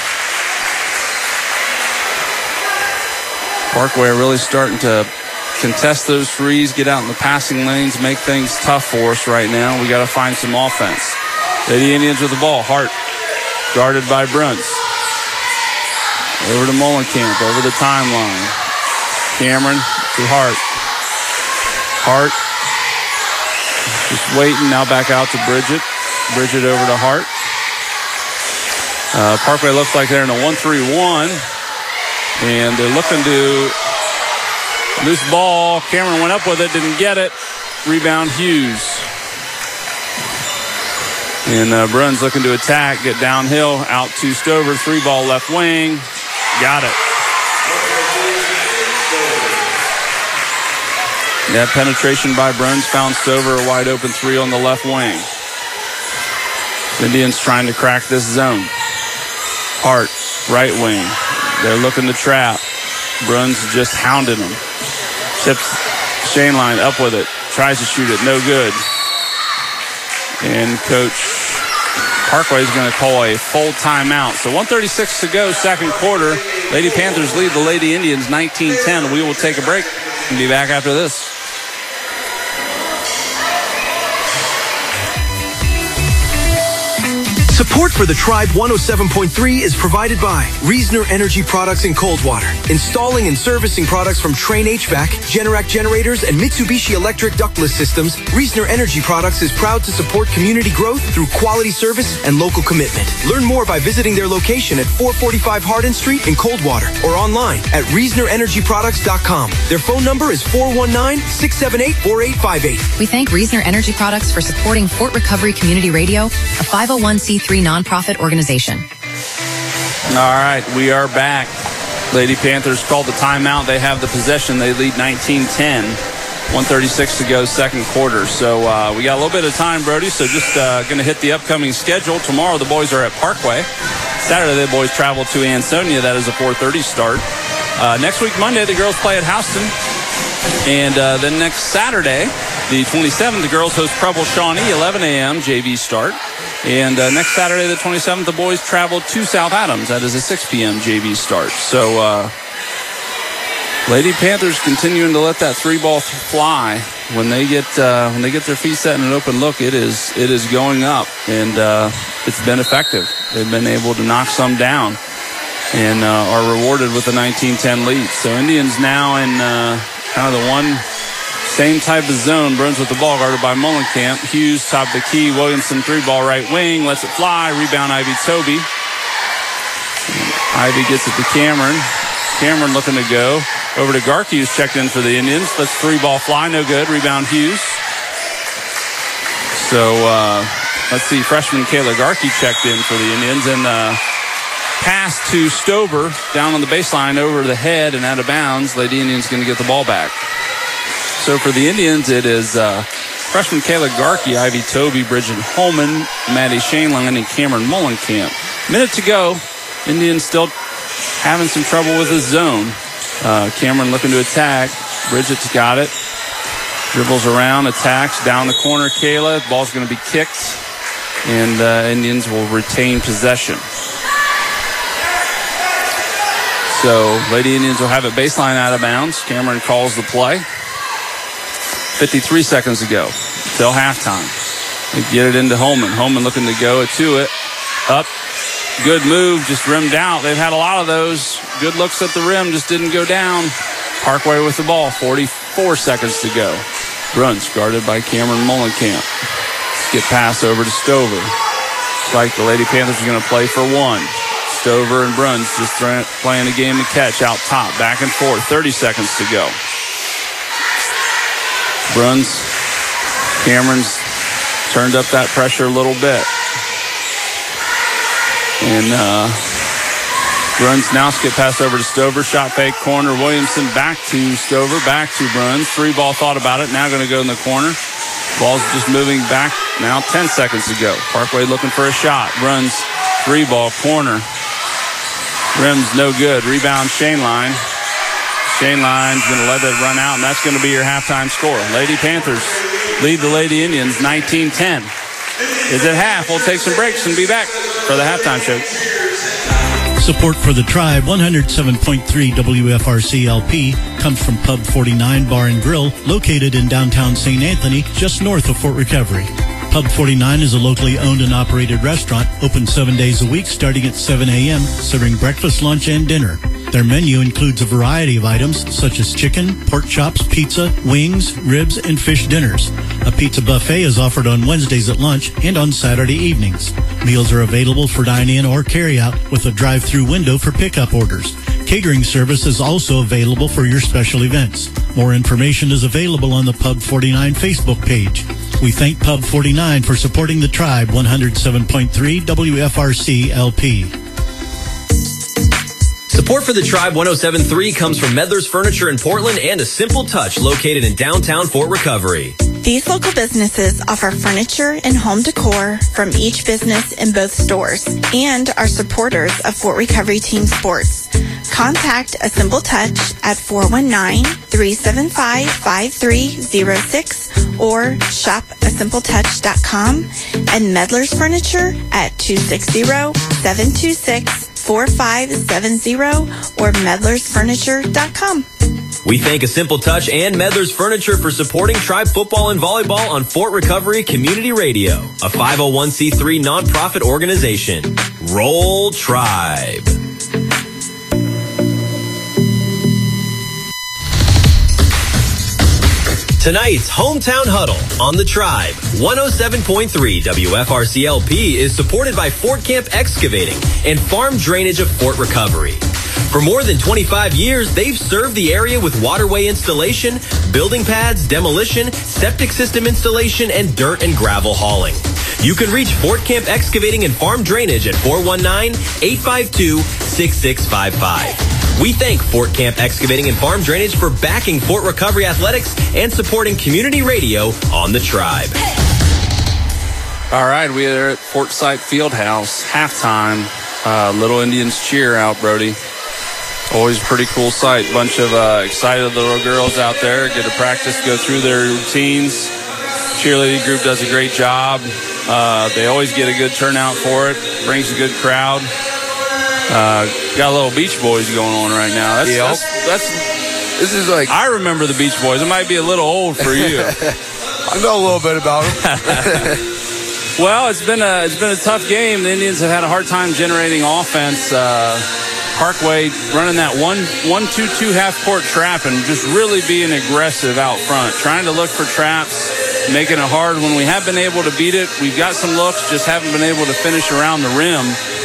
Parkway really starting to contest those threes, get out in the passing lanes, make things tough for us right now. We got to find some offense. Lady Indians with the ball. Hart guarded by Bruns. Over to Mullenkamp, over the timeline. Cameron to Hart. Hart just waiting, now back out to Bridget. Bridget over to Hart. Parkway looks like they're in a 1-3-1. And they're looking to loose ball. Cameron went up with it, didn't get it. Rebound Hughes. And Bruns looking to attack, get downhill, out to Stover. Three ball left wing. Got it. That penetration by Bruns found Stover a wide open three on the left wing. Indians trying to crack this zone. Hart, right wing. They're looking to trap. Bruns just hounding them. Tips Shaneline up with it. Tries to shoot it. No good. And Coach Parkway is going to call a full timeout. So 1:36 to go, second quarter. Lady Panthers lead the Lady Indians 19-10. We will take a break and be back after this. Support for the Tribe 107.3 is provided by Reasoner Energy Products in Coldwater. Installing and servicing products from Train HVAC, Generac Generators, and Mitsubishi Electric Ductless Systems, Reasoner Energy Products is proud to support community growth through quality service and local commitment. Learn more by visiting their location at 445 Hardin Street in Coldwater or online at ReasonerEnergyProducts.com. Their phone number is 419-678-4858. We thank Reasoner Energy Products for supporting Fort Recovery Community Radio, a 501c3 nonprofit organization. All right, we are back. Lady Panthers called the timeout. They have the possession. They lead 19-10. 1:36 to go, second quarter. So we got a little bit of time, Brody. So just going to hit the upcoming schedule. Tomorrow the boys are at Parkway. Saturday the boys travel to Ansonia. That is a 4:30 start. Next week, Monday, the girls play at Houston. And then next Saturday, the 27th, the girls host Preble Shawnee, 11 a.m. JV start. And next Saturday, the 27th, the boys travel to South Adams. That is a 6 p.m. JV start. So Lady Panthers continuing to let that three ball fly. When they get their feet set in an open look, it is going up, and it's been effective. They've been able to knock some down and are rewarded with a 19-10 lead. So Indians now in kind of the one same type of zone. Bruns with the ball, guarded by Mullenkamp. Hughes top the key. Williamson three ball right wing, lets it fly. Rebound Ivy Toby. Ivy gets it to Cameron. Cameron looking to go over to Garkey, who's checked in for the Indians. Lets three ball fly, no good. Rebound Hughes. So let's see, freshman Kayla Garkey checked in for the Indians, and pass to Stover down on the baseline over the head and out of bounds. Lady Indians going to get the ball back. So for the Indians, it is freshman Kayla Garkey, Ivy Toby, Bridget Holman, Maddie Shaneline, and Cameron Mullenkamp. Minute to go. Indians still having some trouble with his zone. Cameron looking to attack. Bridget's got it. Dribbles around, attacks, down the corner, Kayla. Ball's going to be kicked, and Indians will retain possession. So Lady Indians will have it baseline out of bounds. Cameron calls the play. 53 seconds to go till halftime. They get it into Holman. Holman looking to go to it. Up. Good move, just rimmed out. They've had a lot of those. Good looks at the rim, just didn't go down. Parkway with the ball. 44 seconds to go. Bruns guarded by Cameron Mullenkamp. Skip pass over to Stover. Looks like the Lady Panthers are going to play for one. Stover and Bruns just playing a game of catch out top, back and forth. 30 seconds to go. Bruns, Cameron's turned up that pressure a little bit. And Bruns now skip pass over to Stover. Shot fake corner. Williamson back to Stover. Back to Bruns. 3-ball thought about it. Now going to go in the corner. Ball's just moving back. Now 10 seconds to go. Parkway looking for a shot. Bruns 3-ball corner. Rim's no good. Rebound Shaneline. Shane-Line's going to let it run out, and that's going to be your halftime score. Lady Panthers lead the Lady Indians 19-10. Is at half. We'll take some breaks and be back for the halftime show. Support for the Tribe, 107.3 WFRC LP, comes from Pub 49 Bar and Grill, located in downtown St. Anthony, just north of Fort Recovery. Pub 49 is a locally owned and operated restaurant, open 7 days a week, starting at 7 a.m., serving breakfast, lunch, and dinner. Their menu includes a variety of items such as chicken, pork chops, pizza, wings, ribs, and fish dinners. A pizza buffet is offered on Wednesdays at lunch and on Saturday evenings. Meals are available for dine-in or carry-out with a drive-through window for pickup orders. Catering service is also available for your special events. More information is available on the Pub 49 Facebook page. We thank Pub 49 for supporting the Tribe, 107.3 WFRC LP. Support for the Tribe 107.3 comes from Medler's Furniture in Portland and A Simple Touch located in downtown Fort Recovery. These local businesses offer furniture and home decor from each business in both stores and are supporters of Fort Recovery Team Sports. Contact A Simple Touch at 419-375-5306 or shop asimpletouch.com and Medler's Furniture at 260-726-4570 or medlersfurniture.com. We thank A Simple Touch and Medler's Furniture for supporting Tribe football and volleyball on Fort Recovery Community Radio, a 501c3 nonprofit organization. Roll Tribe. Tonight's Hometown Huddle on the Tribe 107.3 WFRC-LP is supported by Fort Camp Excavating and Farm Drainage of Fort Recovery. For more than 25 years, they've served the area with waterway installation, building pads, demolition, septic system installation, and dirt and gravel hauling. You can reach Fort Camp Excavating and Farm Drainage at 419-852-6655. We thank Fort Camp Excavating and Farm Drainage for backing Fort Recovery Athletics and supporting community radio on the Tribe. All right, we are at Fort Sight Fieldhouse, halftime. Little Indians cheer out, Brody. Always a pretty cool sight. Bunch of excited little girls out there get to practice, go through their routines. Cheerleading group does a great job. They always get a good turnout for it. Brings a good crowd. Got a little Beach Boys going on right now. This is like, I remember the Beach Boys. It might be a little old for you. I know a little bit about them. Well, it's been a tough game. The Indians have had a hard time generating offense. Parkway running that 1-2-2 half-court trap and just really being aggressive out front, trying to look for traps, making it hard when we have been able to beat it. We've got some looks, just haven't been able to finish around the rim.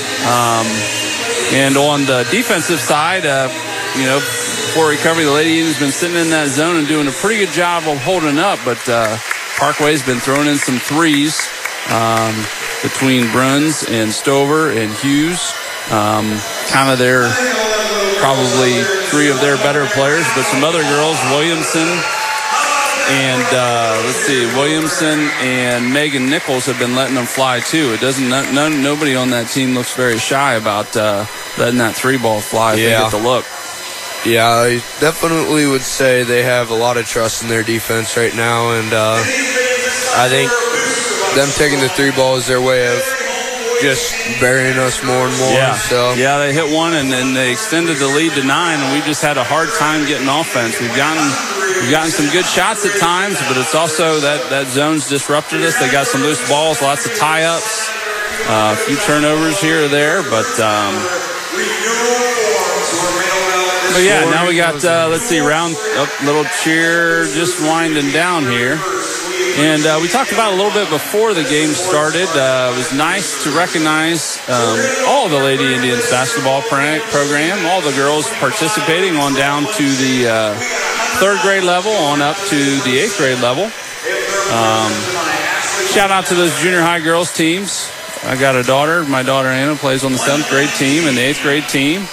And on the defensive side, Fort Recovery, the Lady Indians been sitting in that zone and doing a pretty good job of holding up, but Parkway's been throwing in some threes between Bruns and Stover and Hughes. Kind of their, probably three of their better players, but some other girls, Williamson and Williamson and Megan Nichols have been letting them fly too. It doesn't, nobody on that team looks very shy about letting that 3-ball fly if they get the look. Yeah, I definitely would say they have a lot of trust in their defense right now, and I think them taking the 3-ball is their way of just burying us more and more. Yeah, they hit one and then they extended the lead to 9, and we just had a hard time getting offense. We've gotten some good shots at times, but it's also that zone's disrupted us. They got some loose balls, lots of tie-ups, a few turnovers here or there, but yeah, now we got, let's see, round up, little cheer just winding down here. And we talked about it a little bit before the game started. It was nice to recognize all the Lady Indians basketball program, all the girls participating on down to the 3rd grade level on up to the 8th grade level. Shout out to those junior high girls teams. I got a daughter. My daughter Anna plays on the 7th grade team and the 8th grade team.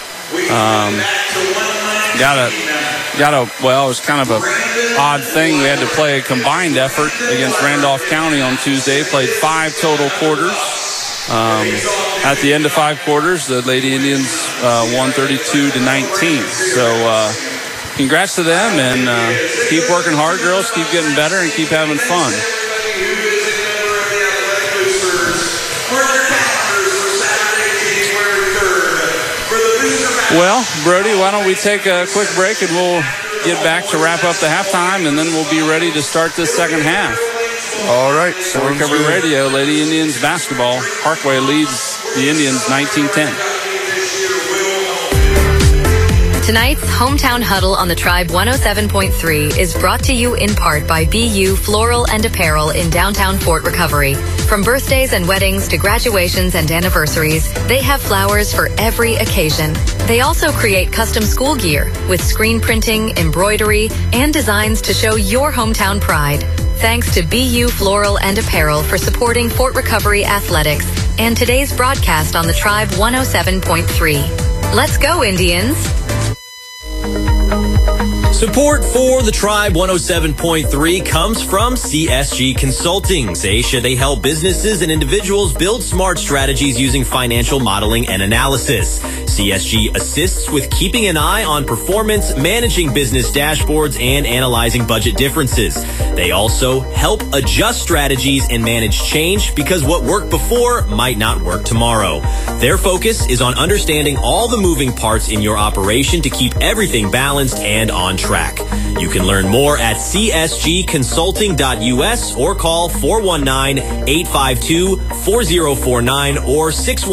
Well, it was kind of a odd thing. We had to play a combined effort against Randolph County on Tuesday. Played 5 total quarters. At the end of 5 quarters, the Lady Indians won 32-19. So congrats to them, and keep working hard, girls. Keep getting better and keep having fun. Well, Brody, why don't we take a quick break and we'll get back to wrap up the halftime, and then we'll be ready to start this second half. All right. Fort Recovery Radio, Lady Indians basketball. Parkway leads the Indians 19-10. Tonight's Hometown Huddle on the Tribe 107.3 is brought to you in part by BU Floral and Apparel in downtown Fort Recovery. From birthdays and weddings to graduations and anniversaries, they have flowers for every occasion. They also create custom school gear with screen printing, embroidery, and designs to show your hometown pride. Thanks to BU Floral and Apparel for supporting Fort Recovery athletics and today's broadcast on the Tribe 107.3. Let's go, Indians! Support for the Tribe 107.3 comes from CSG Consulting. Zaisha, they help businesses and individuals build smart strategies using financial modeling and analysis. CSG assists with keeping an eye on performance, managing business dashboards, and analyzing budget differences. They also help adjust strategies and manage change because what worked before might not work tomorrow. Their focus is on understanding all the moving parts in your operation to keep everything balanced and on track. You can learn more at csgconsulting.us or call 419-852-4049 or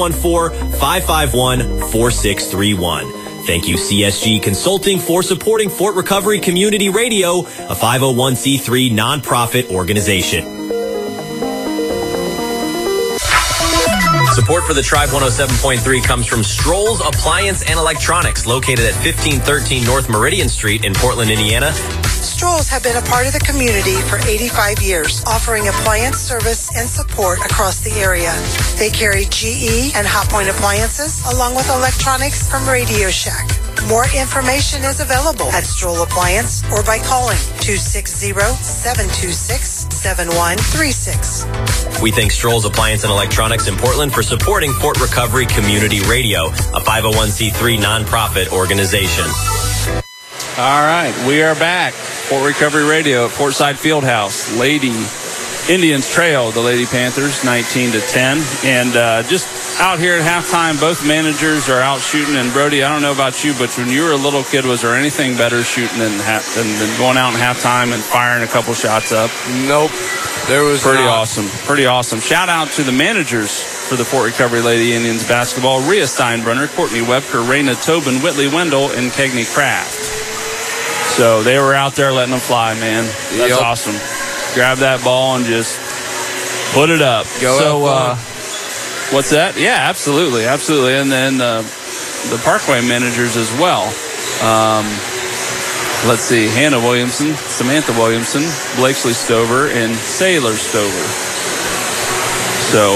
614-551-4631. Thank you, CSG Consulting, for supporting Fort Recovery Community Radio, a 501c3 nonprofit organization. Support for the Tribe 107.3 comes from Stroll's Appliance and Electronics, located at 1513 North Meridian Street in Portland, Indiana. Strolls have been a part of the community for 85 years, offering appliance service and support across the area. They carry GE and Hotpoint appliances, along with electronics from Radio Shack. More information is available at Stroll Appliance or by calling 260-726-7136. We thank Stroll's Appliance and Electronics in Portland for supporting Fort Recovery Community Radio, a 501c3 nonprofit organization. All right, we are back. Fort Recovery Radio at Portside Fieldhouse. Lady Indians trail the Lady Panthers 19-10. And just out here at halftime, both managers are out shooting. And Brody, I don't know about you, but when you were a little kid, was there anything better shooting than going out in halftime and firing a couple shots up? Nope. There was pretty awesome. Pretty awesome. Shout out to the managers for the Fort Recovery Lady Indians basketball: Rhea Steinbrenner, Courtney Webker, Raina Tobin, Whitley Wendell, and Kegney Kraft. So they were out there letting them fly, man. That's awesome. Grab that ball and just put it up. What's that? Yeah, absolutely. Absolutely. And then the Parkway managers as well. Let's see. Hannah Williamson, Samantha Williamson, Blakesley Stover, and Sailor Stover. So,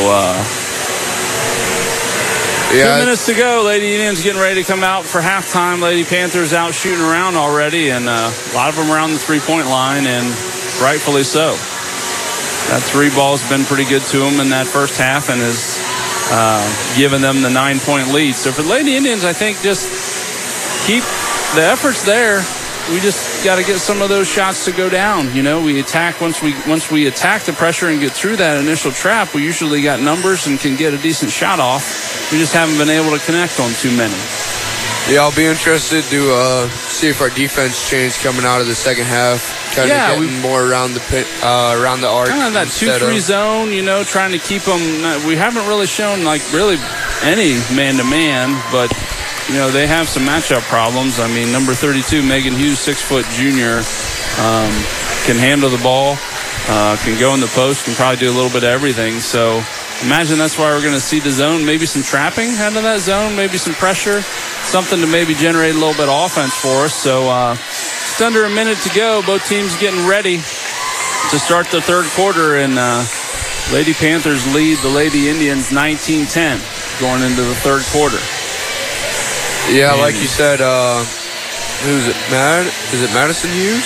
2 minutes to go. Lady Indians getting ready to come out for halftime. Lady Panthers out shooting around already, and a lot of them around the three-point line, and rightfully so. That three ball's been pretty good to them in that first half and has given them the 9-point lead. So for the Lady Indians, I think just keep the efforts there. We just got to get some of those shots to go down. You know, we attack once we attack the pressure and get through that initial trap, we usually got numbers and can get a decent shot off. We just haven't been able to connect on too many. Yeah, I'll be interested to see if our defense changed coming out of the second half. Kind of getting more around the around the arc. Kind of that 2-3 zone, you know, trying to keep them. We haven't really shown really any man-to-man, but you know, they have some matchup problems. I mean, number 32, Megan Hughes, 6-foot junior, can handle the ball. can go in the post, can probably do a little bit of everything. So imagine that's why we're going to see the zone, maybe some trapping out of that zone, maybe some pressure, something to maybe generate a little bit of offense for us. So just under a minute to go. Both teams getting ready to start the third quarter, and Lady Panthers lead the Lady Indians 19-10 going into the third quarter. Yeah, like you said, who's it? Is it Madison Hughes?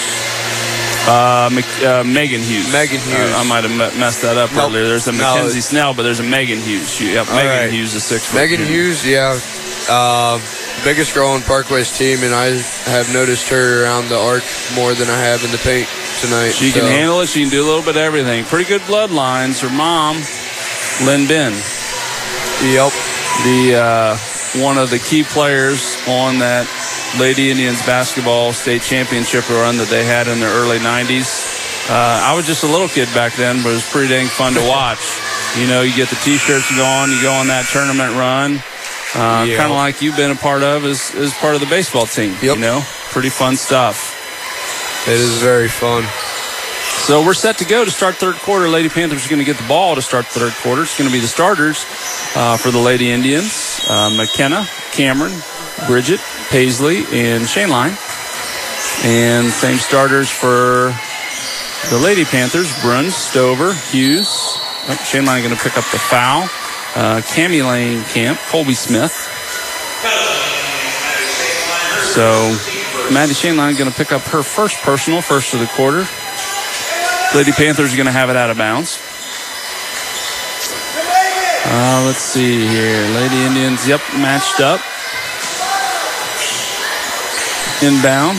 Megan Hughes. Megan Hughes. I might have messed that up earlier. There's a Mackenzie Snell, but there's a Megan Hughes. Megan Hughes is 6 foot. Megan Hughes, yeah. Biggest girl on Parkway's team, and I have noticed her around the arc more than I have in the paint tonight. She can handle it. She can do a little bit of everything. Pretty good bloodlines. Her mom, Lynn Ben. Yep. One of the key players on that Lady Indians basketball state championship run that they had in the early 90s. I was just a little kid back then, but it was pretty dang fun to watch. You know, you get the T-shirts going, you go on that tournament run, kind of like you've been a part of as part of the baseball team. Yep. You know, pretty fun stuff. It is very fun. So we're set to go to start third quarter. Lady Panthers are going to get the ball to start the third quarter. It's going to be the starters for the Lady Indians. McKenna, Cameron, Bridget, Paisley, and Shaneline. And same starters for the Lady Panthers: Bruns, Stover, Hughes. Shaneline going to pick up the foul. Cammie Lane Camp, Colby Smith. So Maddie Shaneline going to pick up her first personal, first of the quarter. Lady Panthers are going to have it out of bounds. Let's see here. Lady Indians, matched up. Inbound.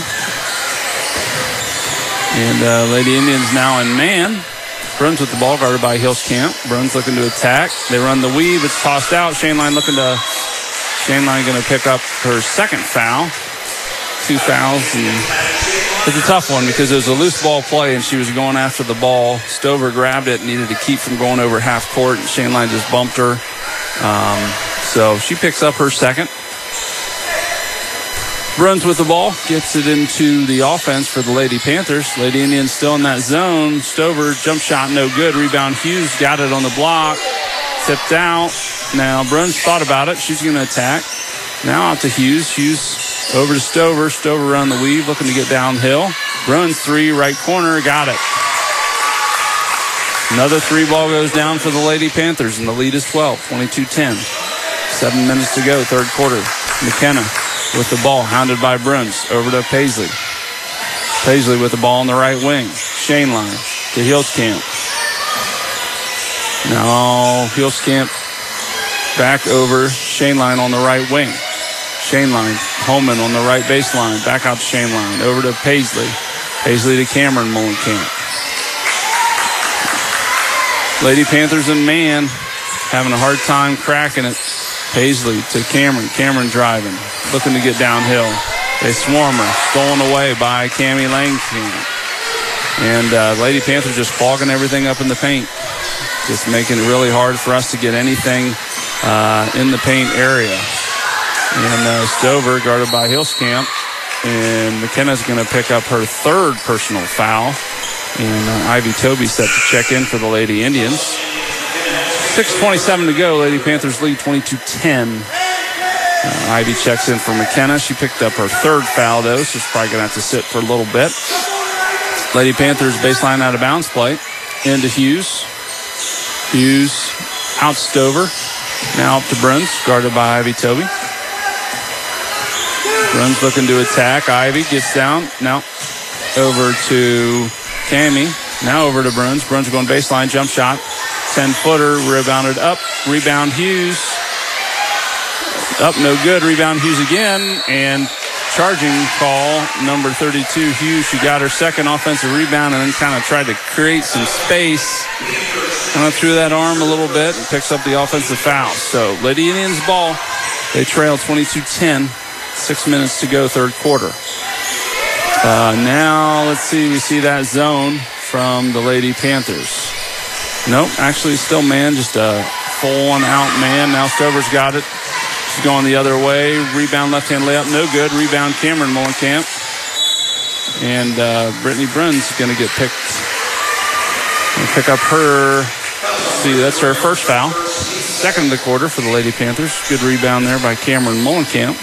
And Lady Indians now in man. Bruns with the ball, guarded by Hillscamp. Bruns looking to attack. They run the weave. It's tossed out. Shaneline going to pick up her second foul. 2 fouls. And it's a tough one because it was a loose ball play and she was going after the ball. Stover grabbed it and needed to keep from going over half court. And Shaneline just bumped her. So she picks up her second. Bruns with the ball, gets it into the offense for the Lady Panthers. Lady Indians still in that zone. Stover, jump shot, no good. Rebound, Hughes got it on the block. Tipped out. Now Bruns thought about it. She's going to attack. Now out to Hughes. Hughes over to Stover. Stover around the weave, looking to get downhill. Bruns 3, right corner, got it. Another 3 ball goes down for the Lady Panthers, and the lead is 12, 22-10. 7 minutes to go, third quarter. McKenna with the ball, hounded by Bruns. Over to Paisley. Paisley with the ball on the right wing. Shaneline to Hillscamp. Now Hillscamp back over Shaneline on the right wing. Shaneline, Holman on the right baseline. Back out to Shaneline. Over to Paisley. Paisley to Cameron Mullenkamp. Lady Panthers in man, having a hard time cracking it. Paisley to Cameron. Cameron driving, looking to get downhill. They swarm her, stolen away by Cammie Lane Camp. And Lady Panthers just clogging everything up in the paint. Just making it really hard for us to get anything in the paint area. And Stover guarded by Hillscamp. And McKenna's going to pick up her third personal foul. And Ivy Toby set to check in for the Lady Indians. 6:27 to go. Lady Panthers lead 22-10. Ivy checks in for McKenna. She picked up her third foul, though, so she's probably going to have to sit for a little bit. Lady Panthers baseline out of bounds play. Into Hughes. Hughes out Stover. Now up to Bruns, guarded by Ivy Toby. Bruns looking to attack. Ivy gets down. Now over to Cammie. Now over to Bruns. Bruns going baseline, jump shot. 10-footer, rebounded up. Rebound Hughes. Up, no good. Rebound Hughes again. And charging call, number 32, Hughes. She got her second offensive rebound and then kind of tried to create some space. Kind of threw that arm a little bit and picks up the offensive foul. So Lady Indians ball. They trail 22-10. 6 minutes to go, third quarter. Now, let's see. We see that zone from the Lady Panthers. Nope, actually still man, just a full-on out man. Now Stover's got it. She's going the other way. Rebound, left-hand layup, no good. Rebound, Cameron Mullenkamp. And Brittany Bruns is going to get picked We'll pick up her, that's her first foul. Second of the quarter for the Lady Panthers. Good rebound there by Cameron Mullenkamp.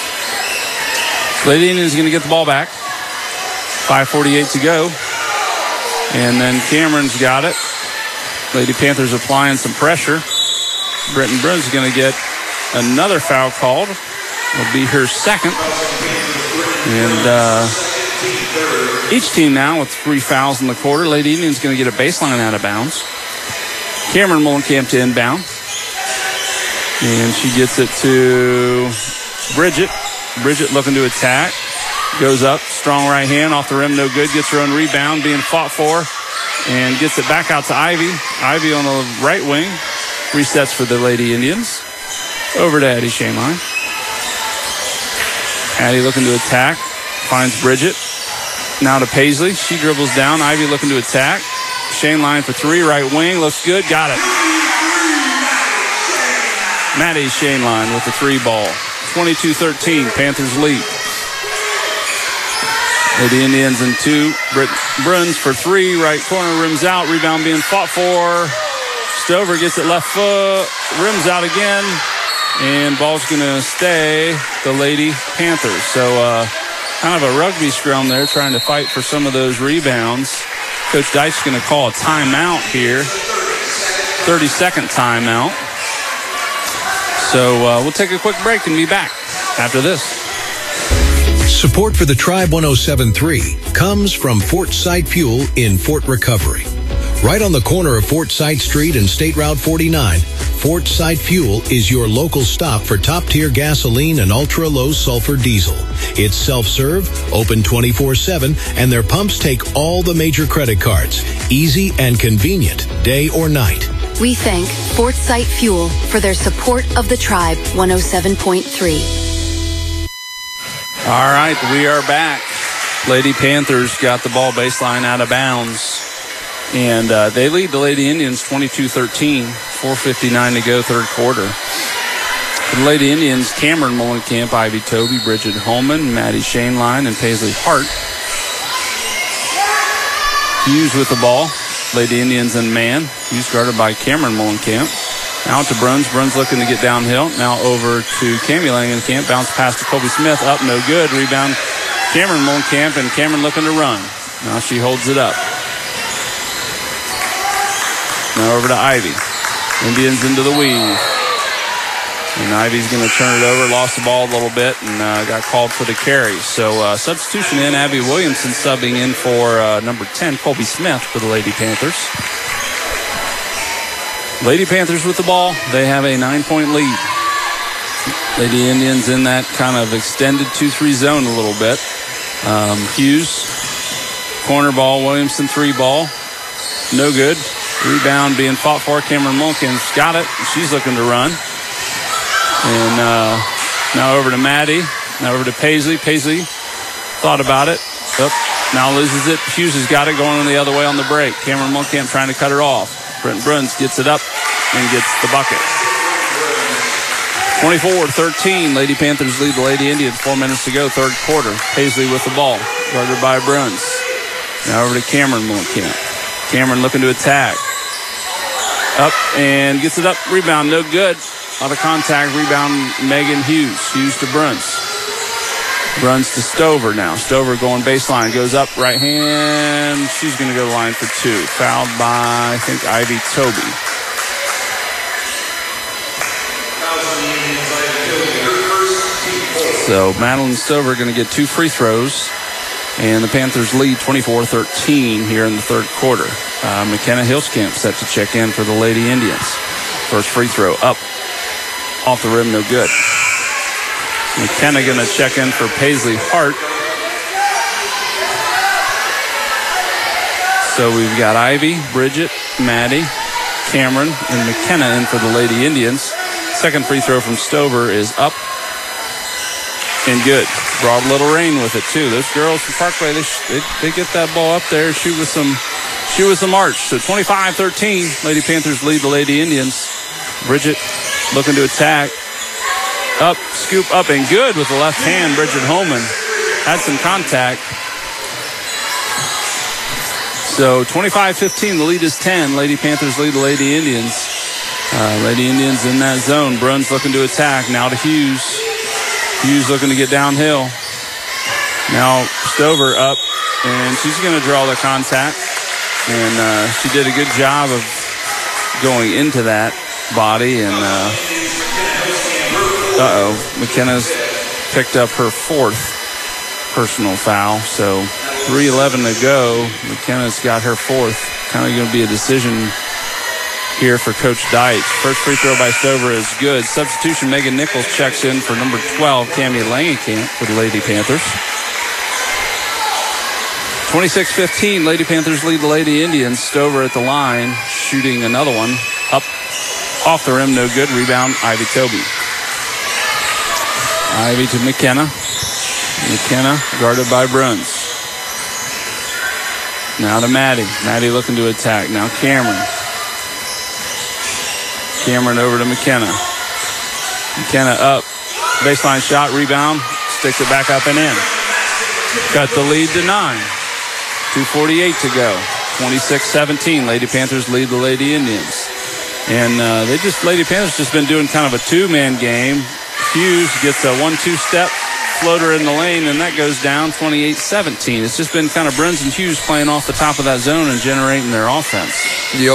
Lady Indians going to get the ball back. 5:48 to go. And then Cameron's got it. Lady Panthers applying some pressure. Britton Bruns is going to get another foul called. It'll be her second. And each team now with 3 fouls in the quarter. Lady Indians going to get a baseline out of bounds. Cameron Mullenkamp to inbound. And she gets it to Bridget. Bridget looking to attack. Goes up, strong right hand, off the rim, no good. Gets her own rebound, being fought for. And gets it back out to Ivy. Ivy on the right wing. Resets for the Lady Indians. Over to Addie Shainline. Addie looking to attack. Finds Bridget. Now to Paisley. She dribbles down. Ivy looking to attack. Shainline for 3, right wing. Looks good. Got it. Maddie Shainline with the 3 ball. 22-13. Panthers lead. Lady Indians in 2. Bruns for 3. Right corner. Rims out. Rebound being fought for. Stover gets it left foot. Rims out again. And ball's going to stay the Lady Panthers. So kind of a rugby scrum there, trying to fight for some of those rebounds. Coach Deitch's going to call a timeout here. 30-second timeout. So we'll take a quick break and be back after this. Support for the Tribe 107.3 comes from Fort Sight Fuel in Fort Recovery. Right on the corner of Fort Sight Street and State Route 49, Fort Sight Fuel is your local stop for top-tier gasoline and ultra-low sulfur diesel. It's self-serve, open 24/7, and their pumps take all the major credit cards. Easy and convenient, day or night. We thank Fort Sight Fuel for their support of the Tribe 107.3. All right, we are back. Lady Panthers got the ball baseline out of bounds. And they lead the Lady Indians 22-13, 4:59 to go, third quarter. For the Lady Indians, Cameron Mullenkamp, Ivy Toby, Bridget Holman, Maddie Shainline, and Paisley Hart. Hughes with the ball. Lady Indians in man. Hughes guarded by Cameron Mullenkamp. Now to Bruns. Bruns looking to get downhill. Now over to Cammie Langenkamp. Bounce pass to Colby Smith. Up, no good. Rebound, Cameron Mullenkamp, and Cameron looking to run. Now she holds it up. Now over to Ivy. Indians into the weave. And Ivy's going to turn it over. Lost the ball a little bit and got called for the carry. So substitution in. Abby Williamson subbing in for number 10, Colby Smith, for the Lady Panthers. Lady Panthers with the ball. They have a 9-point lead. Lady Indians in that kind of extended 2-3 zone a little bit. Hughes, corner ball. Williamson 3 ball. No good. Rebound being fought for. Cameron Mullenkamp's got it. She's looking to run. And now over to Maddie. Now over to Paisley. Paisley thought about it. Now loses it. Hughes has got it going the other way on the break. Cameron Mullenkamp trying to cut her off. Britton Bruns gets it up and gets the bucket. 24-13. Lady Panthers lead the Lady Indians. 4 minutes to go, third quarter. Paisley with the ball. Guarded by Bruns. Now over to Cameron Mullenkamp. Cameron looking to attack. Up and gets it up. Rebound, no good. Out of contact. Rebound, Megan Hughes. Hughes to Bruns. Bruns to Stover now. Stover going baseline. Goes up, right hand. She's going to go to the line for 2. Fouled by, I think, Ivy Toby. So Madeline Stover going to get 2 free throws. And the Panthers lead 24-13 here in the third quarter. McKenna Hilskamp set to check in for the Lady Indians. First free throw up. Off the rim, no good. McKenna going to check in for Paisley Hart. So we've got Ivy, Bridget, Maddie, Cameron, and McKenna in for the Lady Indians. Second free throw from Stover is up and good. Brought a little rain with it too. Those girls from Parkway, they get that ball up there, shoot with some arch. So 25-13, Lady Panthers lead the Lady Indians. Bridget looking to attack. Up, scoop up and good with the left hand. Bridget Holman had some contact. So 25-15, the lead is 10. Lady Panthers lead the Lady Indians. Lady Indians in that zone. Bruns looking to attack. Now to Hughes. Hughes looking to get downhill. Now Stover up, and she's going to draw the contact. And she did a good job of going into that body. And McKenna's picked up her 4th personal foul. So 3:11 to go. McKenna's got her 4th. Kind of going to be a decision here for Coach Deitch. First free throw by Stover is good. Substitution, Megan Nichols checks in for number 12, Cammie Langenkamp for the Lady Panthers. 26-15, Lady Panthers lead the Lady Indians. Stover at the line, shooting another one. Up, off the rim, no good. Rebound, Ivy Toby. Ivy to McKenna. McKenna guarded by Bruns. Now to Maddie. Maddie looking to attack. Now Cameron. Cameron over to McKenna. McKenna up. Baseline shot, rebound. Sticks it back up and in. Cut the lead to 9. 2:48 to go. 26-17. Lady Panthers lead the Lady Indians. And Lady Panthers just been doing kind of a two-man game. Hughes gets a 1-2 step floater in the lane, and that goes down 28-17. It's just been kind of Bruns and Hughes playing off the top of that zone and generating their offense. Yep.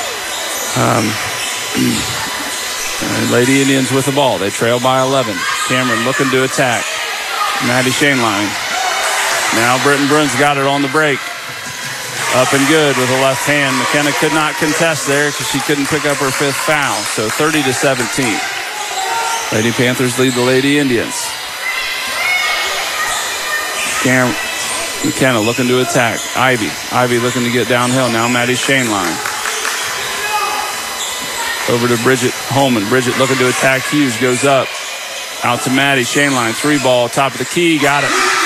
Lady Indians with the ball. They trail by 11. Cameron looking to attack. Maddie Shaneline. Now Britton Bruns got it on the break. Up and good with the left hand. McKenna could not contest there because she couldn't pick up her 5th foul. So 30-17. Lady Panthers lead the Lady Indians. McKenna looking to attack. Ivy looking to get downhill. Now Maddie Shaneline. Over to Bridget Holman. Bridget looking to attack Hughes. Goes up. Out to Maddie Shaneline. 3-ball. Top of the key. Got it.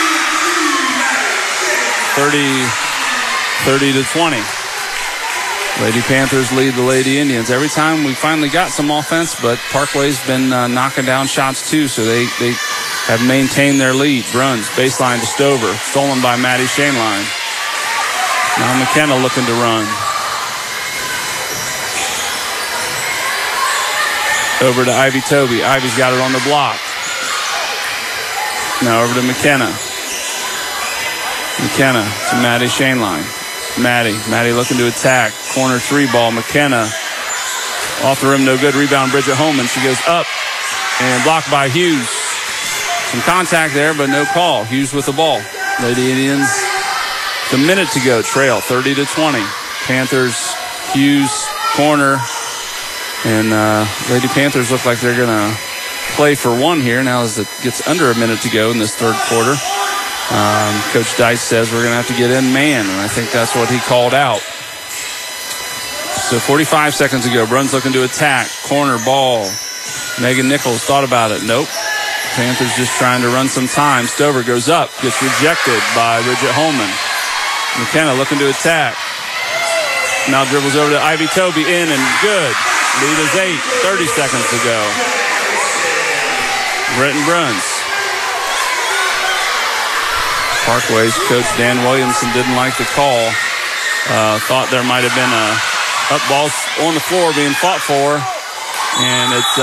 30-20. Lady Panthers lead the Lady Indians. Every time we finally got some offense, but Parkway's been knocking down shots too, so they have maintained their lead. Bruns, baseline to Stover. Stolen by Maddie Shaneline. Now McKenna looking to run. Over to Ivy Toby. Ivy's got it on the block. Now over to McKenna. McKenna to Maddie Shaneline. Maddie looking to attack. Corner 3-ball. McKenna off the rim, no good. Rebound, Bridget Holman. She goes up and blocked by Hughes. Some contact there, but no call. Hughes with the ball. Lady Indians, a minute to go. Trail 30-20. Panthers, Hughes, corner. And Lady Panthers look like they're going to play for one here now as it gets under a minute to go in this third quarter. Coach Deitch says we're going to have to get in man, and I think that's what he called out. So 45 seconds to go. Bruns looking to attack. Corner ball. Megan Nichols thought about it. Nope. Panthers just trying to run some time. Stover goes up. Gets rejected by Bridget Holman. McKenna looking to attack. Now dribbles over to Ivy Toby. In and good. Lead is 8. 30 seconds to go. Britton Bruns. Parkway's coach Dan Williamson didn't like the call. Thought there might have been a up ball on the floor being fought for. And it's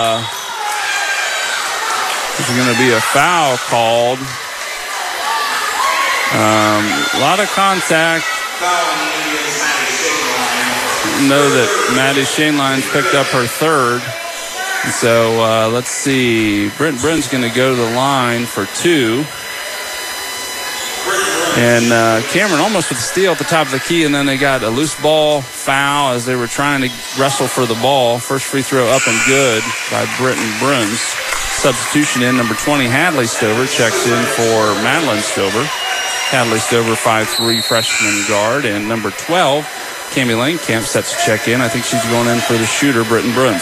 going to be a foul called. A lot of contact. Know that Maddie Shaneline's picked up her 3rd. So let's see. Brent Bryn's going to go to the line for 2. And Cameron almost with the steal at the top of the key, and then they got a loose ball foul as they were trying to wrestle for the ball. First free throw up and good by Britton Bruns. Substitution in, number 20, Hadley Stover checks in for Madeline Stover. Hadley Stover, 5'3", freshman guard. And number 12, Cammie Langenkamp sets to check in. I think she's going in for the shooter, Britton Bruns.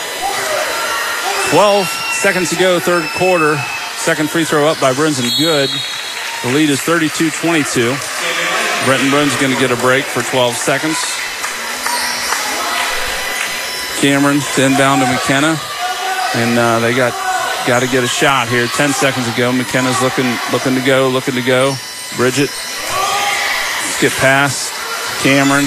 12 seconds to go, third quarter. Second free throw up by Bruns and good. The lead is 32-22. Britton Bruns going to get a break for 12 seconds. Cameron to inbound to McKenna. And they got to get a shot here. 10 seconds to go. McKenna's looking to go. Bridget. Skip pass. Cameron.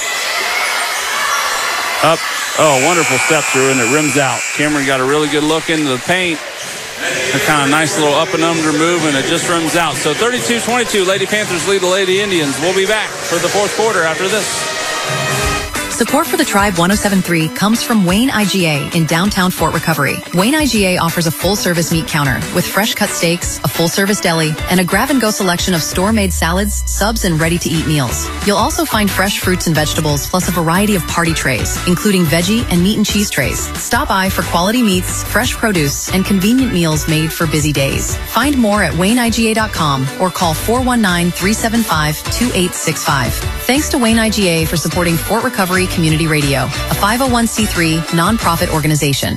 Up. Oh, wonderful step through, and it rims out. Cameron got a really good look into the paint. A kind of nice little up and under move, and it just rims out. So 32-22, Lady Panthers lead the Lady Indians. We'll be back for the fourth quarter after this. Support for the Tribe 107.3 comes from Wayne IGA in downtown Fort Recovery. Wayne IGA offers a full-service meat counter with fresh-cut steaks, a full-service deli, and a grab-and-go selection of store-made salads, subs, and ready-to-eat meals. You'll also find fresh fruits and vegetables, plus a variety of party trays, including veggie and meat and cheese trays. Stop by for quality meats, fresh produce, and convenient meals made for busy days. Find more at WayneIGA.com or call 419-375-2865. Thanks to Wayne IGA for supporting Fort Recovery Community Radio, a 501c3 nonprofit organization.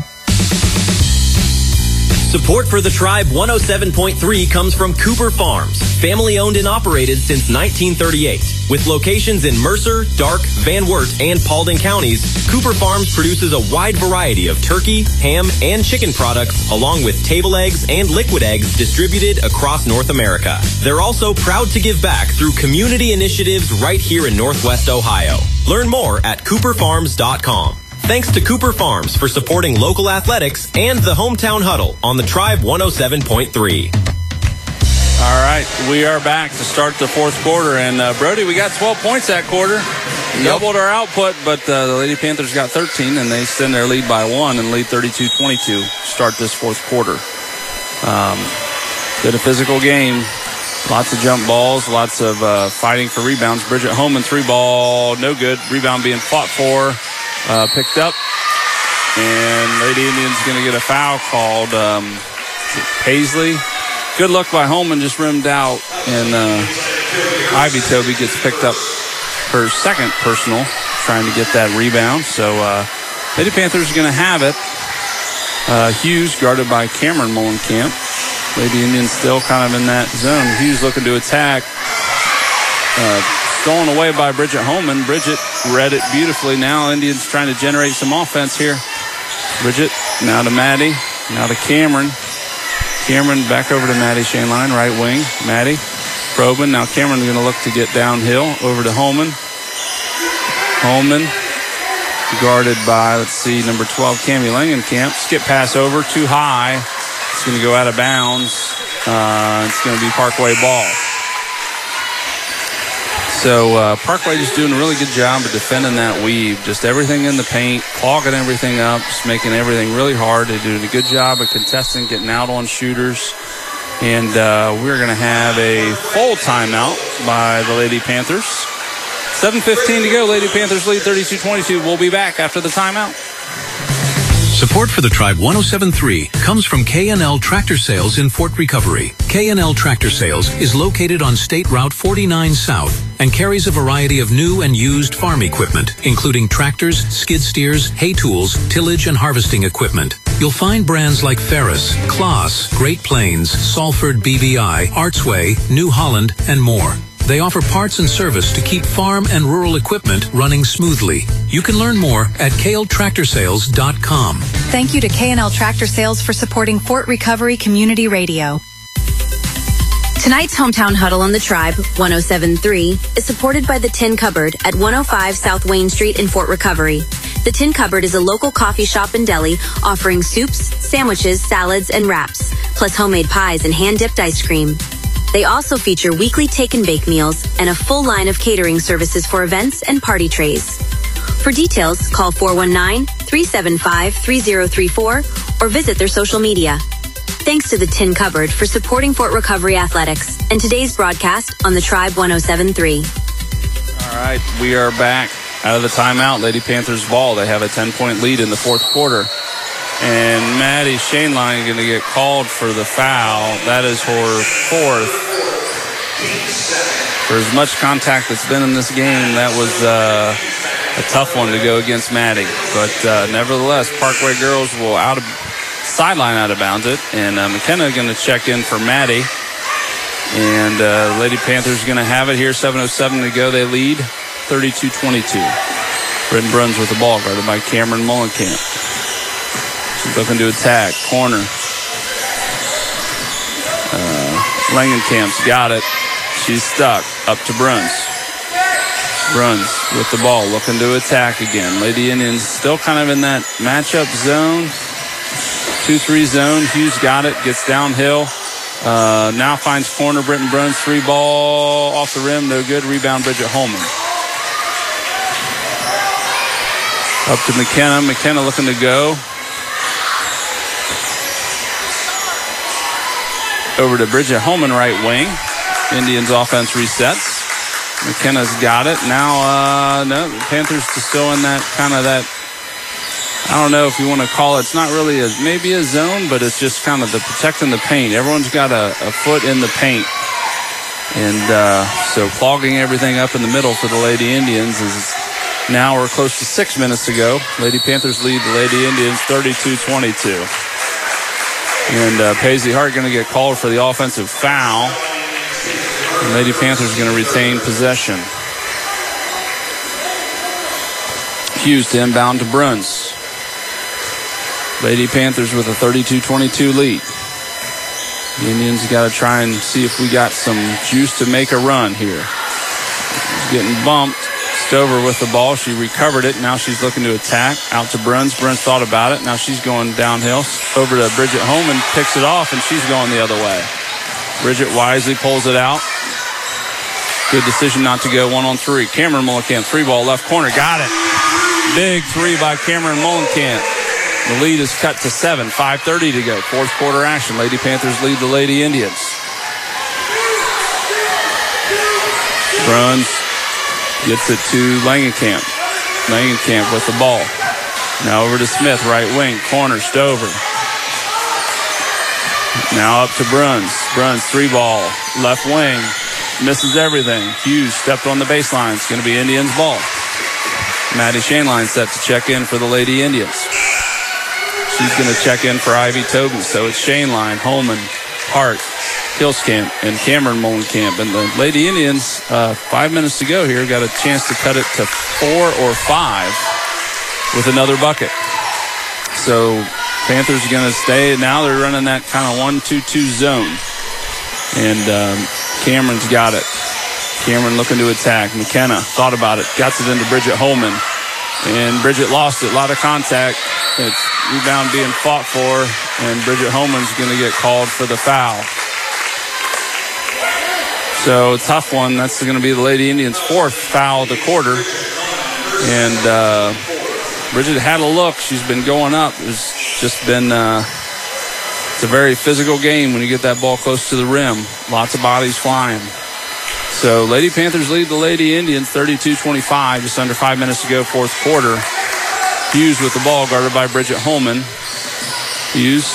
Support for the Tribe 107.3 comes from Cooper Farms, family owned and operated since 1938. With locations in Mercer, Darke, Van Wert, and Paulding counties, Cooper Farms produces a wide variety of turkey, ham, and chicken products, along with table eggs and liquid eggs distributed across North America. They're also proud to give back through community initiatives right here in Northwest Ohio. Learn more at cooperfarms.com. Thanks to Cooper Farms for supporting local athletics and the Hometown Huddle on the Tribe 107.3. All right, we are back to start the fourth quarter. And, Brody, we got 12 points that quarter. Doubled our output, but the Lady Panthers got 13, and they extend their lead by 1 and lead 32-22 start this fourth quarter. Been a physical game. Lots of jump balls, lots of fighting for rebounds. Bridget Holman, 3-ball, no good. Rebound being fought for. Picked up, and Lady Indians going to get a foul called Paisley. Good look by Holman, just rimmed out, and Ivy Toby gets picked up her second personal, trying to get that rebound. So Lady Panthers are going to have it. Hughes guarded by Cameron Mullenkamp. Lady Indians still kind of in that zone. Hughes looking to attack. Stolen away by Bridget Holman. Bridget read it beautifully. Now Indians trying to generate some offense here. Bridget, now to Maddie. Now to Cameron. Cameron back over to Maddie Shaneline, right wing. Maddie probing. Now Cameron going to look to get downhill. Over to Holman. Holman guarded by, let's see, number 12, Cammie Langenkamp. Skip pass over, too high. It's going to go out of bounds. It's going to be Parkway ball. So Parkway just doing a really good job of defending that weave. Just everything in the paint, clogging everything up, just making everything really hard. They're doing a good job of contesting, getting out on shooters. And we're going to have a full timeout by the Lady Panthers. 7:15 to go. Lady Panthers lead 32-22. We'll be back after the timeout. Support for the Tribe 107.3 comes from K&L Tractor Sales in Fort Recovery. K&L Tractor Sales is located on State Route 49 South and carries a variety of new and used farm equipment, including tractors, skid steers, hay tools, tillage, and harvesting equipment. You'll find brands like Ferris, Claas, Great Plains, Salford BVI, Artsway, New Holland, and more. They offer parts and service to keep farm and rural equipment running smoothly. You can learn more at kltractorsales.com. Thank you to K&L Tractor Sales for supporting Fort Recovery Community Radio. Tonight's Hometown Huddle on the Tribe 107.3 is supported by the Tin Cupboard at 105 South Wayne Street in Fort Recovery. The Tin Cupboard is a local coffee shop and deli offering soups, sandwiches, salads, and wraps, plus homemade pies and hand-dipped ice cream. They also feature weekly take-and-bake meals and a full line of catering services for events and party trays. For details, call 419-375-3034 or visit their social media. Thanks to the Tin Cupboard for supporting Fort Recovery Athletics and today's broadcast on the Tribe 107.3. All right, we are back out of the timeout. Lady Panthers ball. They have a 10-point lead in the fourth quarter. And Maddie Shaneline going to get called for the foul. That is her fourth. For as much contact that's been in this game, that was a tough one to go against Maddie. But nevertheless, Parkway girls will sideline out of bounds it. And McKenna going to check in for Maddie. And Lady Panthers going to have it here. 7:07 to go. They lead 32-22. Britton Bruns with the ball, guarded by Cameron Mullenkamp. Looking to attack. Corner. Langenkamp's got it. She's stuck. Up to Bruns. Bruns with the ball, looking to attack again. Lady Indians still kind of in that matchup zone, 2-3 zone. Hughes got it, gets downhill. Now finds corner. Britton Bruns, 3 ball off the rim, no good. Rebound, Bridget Holman. Up to McKenna. McKenna looking to go. Over to Bridget Holman, right wing. Indians offense resets. McKenna's got it. Now, no, the Panthers are still in that kind of that, I don't know if you want to call it, it's not really maybe a zone, but it's just kind of the protecting the paint. Everyone's got a foot in the paint. And so clogging everything up in the middle for the Lady Indians is now we're close to 6 minutes to go. Lady Panthers lead the Lady Indians 32-22. And Paisley Hart going to get called for the offensive foul. And Lady Panthers going to retain possession. Hughes to inbound to Bruns. Lady Panthers with a 32-22 lead. The Indians got to try and see if we got some juice to make a run here. She's getting bumped. Stover with the ball. She recovered it. Now she's looking to attack. Out to Bruns. Bruns thought about it. Now she's going downhill. Over to Bridget Holman. Picks it off, and she's going the other way. Bridget wisely pulls it out. Good decision not to go 1-on-3. Cameron Mullenkamp, 3-ball left corner. Got it. Big 3 by Cameron Mullenkamp. The lead is cut to 7. 5:30 to go. Fourth quarter action. Lady Panthers lead the Lady Indians. Bruns gets it to Langenkamp. Langenkamp with the ball. Now over to Smith, right wing. Corner, Stover. Now up to Bruns. Bruns, 3-ball. Left wing. Misses everything. Hughes stepped on the baseline. It's going to be Indians ball. Maddie Shaneline set to check in for the Lady Indians. She's going to check in for Ivy Tobin. So it's Shaneline, Holman, Hart, Hillskamp, and Cameron Mullenkamp. And the Lady Indians, 5 minutes to go here, got a chance to cut it to 4 or 5 with another bucket. So Panthers are going to stay. Now they're running that kind of 1-2-2 zone. And Cameron's got it. Cameron looking to attack. McKenna thought about it. Gets it into Bridget Holman. And Bridget lost it. A lot of contact. It's rebound being fought for. And Bridget Holman's going to get called for the foul. So tough one. That's going to be the Lady Indians' 4th foul of the quarter. And Bridget had a look. She's been going up. It's just been it's a very physical game when you get that ball close to the rim. Lots of bodies flying. So Lady Panthers lead the Lady Indians 32-25. Just under 5 minutes to go, fourth quarter. Hughes with the ball, guarded by Bridget Holman. Hughes.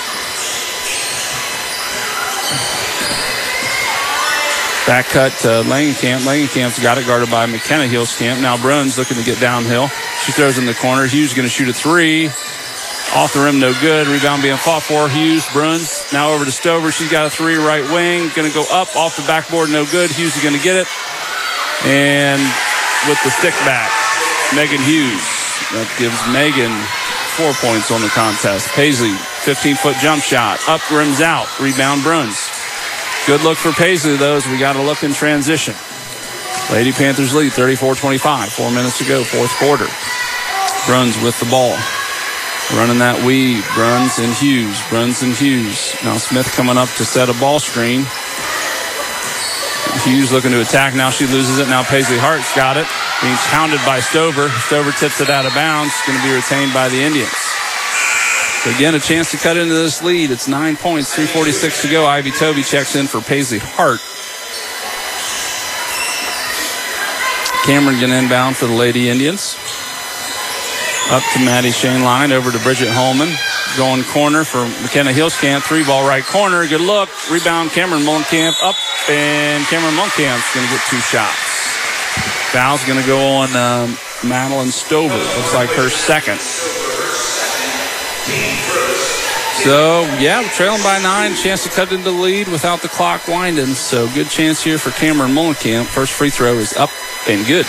Back cut to Langenkamp. Langenkamp's got it, guarded by McKenna Hillskamp. Now Bruns looking to get downhill. She throws in the corner. Hughes going to shoot a 3. Off the rim, no good. Rebound being fought for. Hughes, Bruns. Now over to Stover. She's got a 3 right wing. Going to go up off the backboard, no good. Hughes is going to get it. And with the stick back, Megan Hughes. That gives Megan 4 points on the contest. Paisley, 15-foot jump shot. Up, rims out. Rebound, Bruns. Good look for Paisley, though, as we got a look in transition. Lady Panthers lead 34-25. 4 minutes to go, fourth quarter. Bruns with the ball. Running that weave. Bruns and Hughes. Bruns and Hughes. Now Smith coming up to set a ball screen. Hughes looking to attack. Now she loses it. Now Paisley Hart's got it. Being pounded by Stover. Stover tips it out of bounds. It's going to be retained by the Indians. So again, a chance to cut into this lead. It's 9 points, 3:46 to go. Ivy Toby checks in for Paisley Hart. Cameron going to inbound for the Lady Indians. Up to Maddie Shaneline, over to Bridget Holman. Going corner for McKenna Hillskamp. 3-ball right corner. Good look. Rebound Cameron Mullenkamp up, and Cameron Mullenkamp's going to get 2 shots. Foul's going to go on Madeline Stover. Looks like her second. So, yeah, trailing by 9. Chance to cut into the lead without the clock winding. So, good chance here for Cameron Mullenkamp. First free throw is up and good.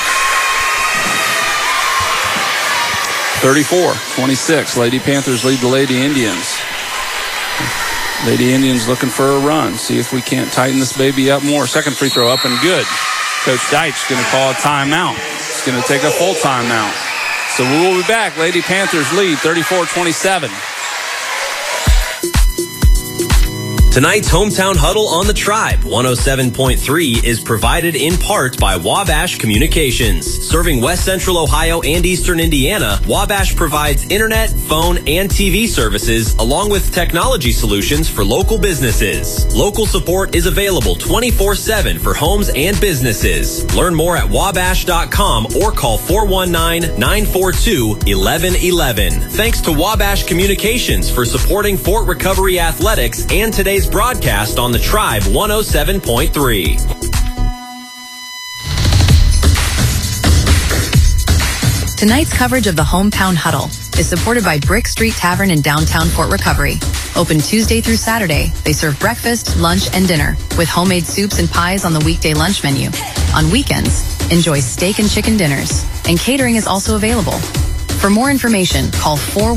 34-26. Lady Panthers lead the Lady Indians. Lady Indians looking for a run. See if we can't tighten this baby up more. Second free throw up and good. Coach Deitch is going to call a timeout. It's going to take a full timeout. So we will be back. Lady Panthers lead 34-27. Tonight's Hometown Huddle on the Tribe 107.3 is provided in part by Wabash Communications. Serving West Central Ohio and Eastern Indiana, Wabash provides internet, phone, and TV services along with technology solutions for local businesses. Local support is available 24/7 for homes and businesses. Learn more at wabash.com or call 419-942-1111. Thanks to Wabash Communications for supporting Fort Recovery Athletics and today's broadcast on the Tribe 107.3. Tonight's coverage of the Hometown Huddle is supported by Brick Street Tavern in downtown Fort Recovery. Open Tuesday through Saturday, they serve breakfast, lunch, and dinner with homemade soups and pies on the weekday lunch menu. On weekends, enjoy steak and chicken dinners, and catering is also available. For more information, call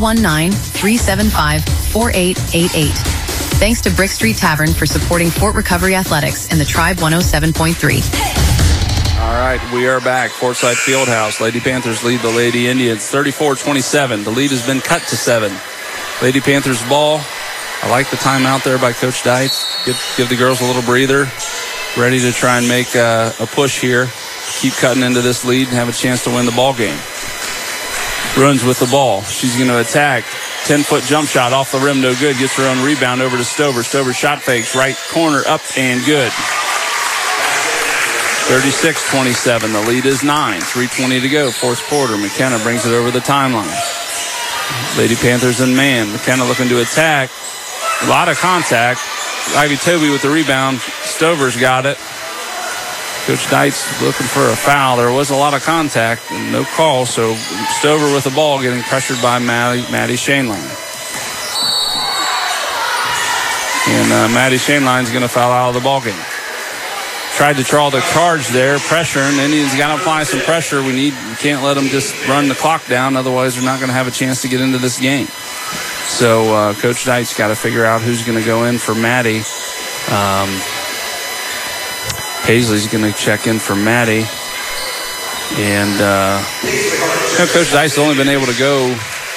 419-375-4888. Thanks to Brick Street Tavern for supporting Fort Recovery Athletics and the Tribe 107.3. All right, we are back. Forsyth Fieldhouse. Lady Panthers lead the Lady Indians 34-27. The lead has been cut to 7. Lady Panthers ball. I like the timeout there by Coach Deitch. Give the girls a little breather. Ready to try and make a push here. Keep cutting into this lead and have a chance to win the ball game. Runs with the ball. She's going to attack. 10-foot jump shot off the rim, no good. Gets her own rebound over to Stover. Stover shot fakes, right corner, up and good. 36-27. The lead is 9. 3:20 to go, fourth quarter. McKenna brings it over the timeline. Lady Panthers in man. McKenna looking to attack. A lot of contact. Ivy Toby with the rebound. Stover's got it. Coach Deitch looking for a foul. There was a lot of contact and no call, so Stover with the ball getting pressured by Maddie Shaneline. And Maddie Shaneline's going to foul out of the ball game. Tried to draw the cards there, pressuring. Indians got to apply some pressure. We can't let them just run the clock down, otherwise they're not going to have a chance to get into this game. So Coach Deitch got to figure out who's going to go in for Maddie. Paisley's going to check in for Maddie. And Coach Deitch has only been able to go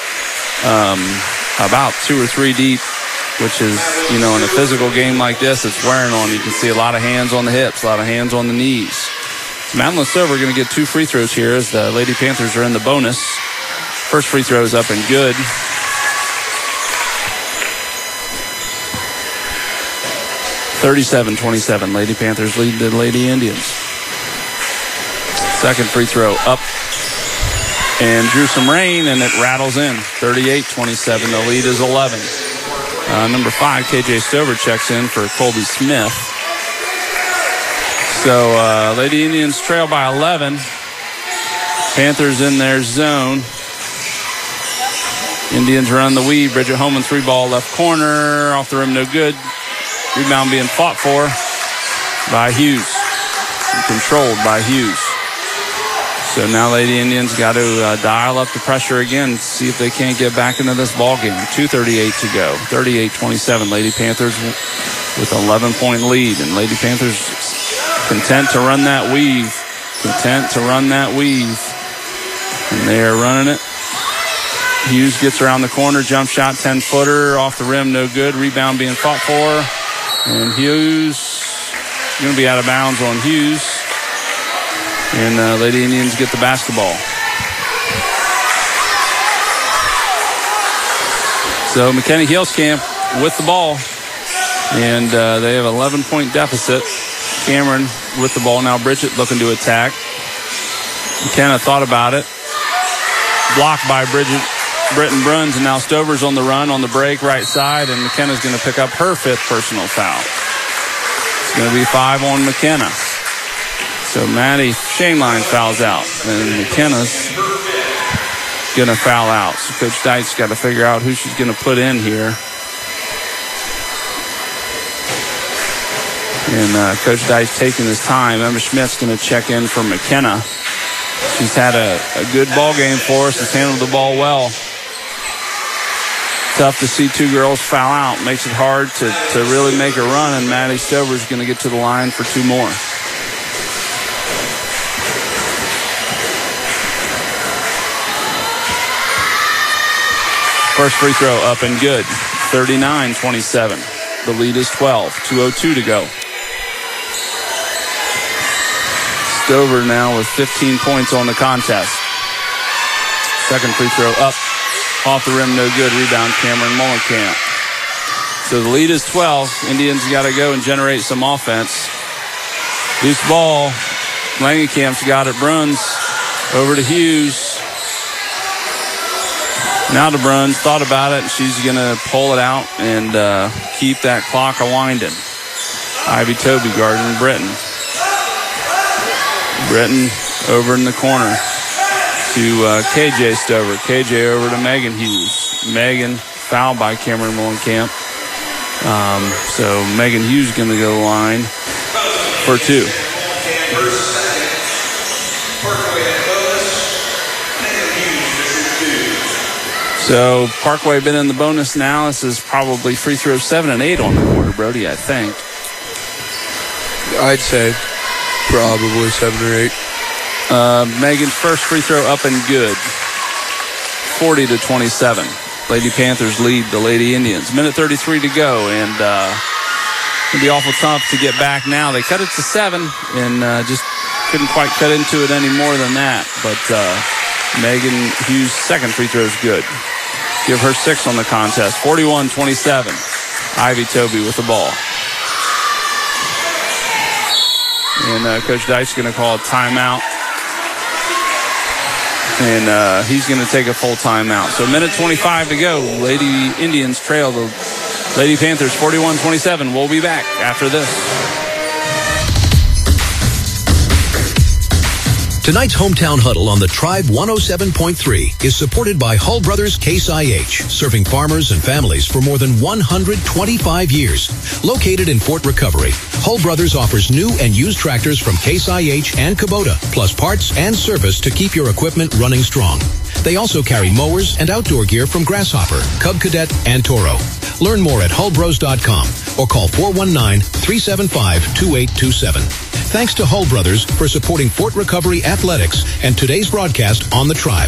about 2 or 3 deep, which is, in a physical game like this, it's wearing on. You can see a lot of hands on the hips, a lot of hands on the knees. Madeline Stover going to get 2 free throws here as the Lady Panthers are in the bonus. First free throw is up and good. (37-27). Lady Panthers lead the Lady Indians. Second free throw up and drew some rain, and it rattles in. 38-27. The lead is 11. Number 5, KJ Stover, checks in for Colby Smith. So Lady Indians trail by 11. Panthers in their zone. Indians run the weave. Bridget Holman 3-ball left corner. Off the rim, no good. Rebound being fought for by Hughes. Controlled by Hughes. So now Lady Indians got to dial up the pressure again, see if they can't get back into this ball game. 2:38 to go. 38-27. Lady Panthers with an 11-point lead. And Lady Panthers content to run that weave. And they are running it. Hughes gets around the corner. Jump shot, 10-footer. Off the rim, no good. Rebound being fought for. And Hughes going to be out of bounds on Hughes. And Lady Indians get the basketball. So McKinney Heelskamp with the ball. And they have an 11-point deficit. Cameron with the ball. Now Bridget looking to attack. McKenna thought about it. Blocked by Britton Bruns, and now Stover's on the run on the break right side, and McKenna's going to pick up her 5th personal foul. It's going to be 5 on McKenna. So Maddie Shaneline fouls out, and McKenna's going to foul out. So Coach Deitch's got to figure out who she's going to put in here. And Coach Deitch taking his time. Emma Schmidt's going to check in for McKenna. She's had a good ball game for us. Has handled the ball well. Tough to see 2 girls foul out. Makes it hard to really make a run, and Maddie Stover's going to get to the line for 2 more. First free throw up and good. 39-27. The lead is 12. 2:02 to go. Stover now with 15 points on the contest. Second free throw up. Off the rim, no good. Rebound, Cameron Mullenkamp. So the lead is 12. Indians got to go and generate some offense. Loose ball. Langenkamp's got it. Bruns over to Hughes. Now to Bruns. Thought about it. She's going to pull it out and keep that clock a-winding. Ivy Toby guarding Britton. Britton over in the corner to KJ Stover. KJ over to Megan Hughes. Megan fouled by Cameron Mullenkamp. So Megan Hughes going to go to the line for two. So Parkway been in the bonus now. This is probably free throw 7 and 8 on the quarter, Brody, I think. I'd say probably 7 or 8. Megan's first free throw up and good. 40-27. Lady Panthers lead the Lady Indians. Minute 33 to go, and it'll be awful tough to get back now. They cut it to 7 and just couldn't quite cut into it any more than that. But Megan Hughes' second free throw is good. Give her 6 on the contest. 41-27. Ivy Toby with the ball. And Coach Dyke's going to call a timeout. And he's going to take a full timeout. So minute 25 to go. Lady Indians trail the Lady Panthers 41-27. We'll be back after this. Tonight's Hometown Huddle on the Tribe 107.3 is supported by Hull Brothers Case IH, serving farmers and families for more than 125 years. Located in Fort Recovery, Hull Brothers offers new and used tractors from Case IH and Kubota, plus parts and service to keep your equipment running strong. They also carry mowers and outdoor gear from Grasshopper, Cub Cadet, and Toro. Learn more at hullbros.com or call 419-375-2827. Thanks to Hull Brothers for supporting Fort Recovery Athletics and today's broadcast on the Tribe.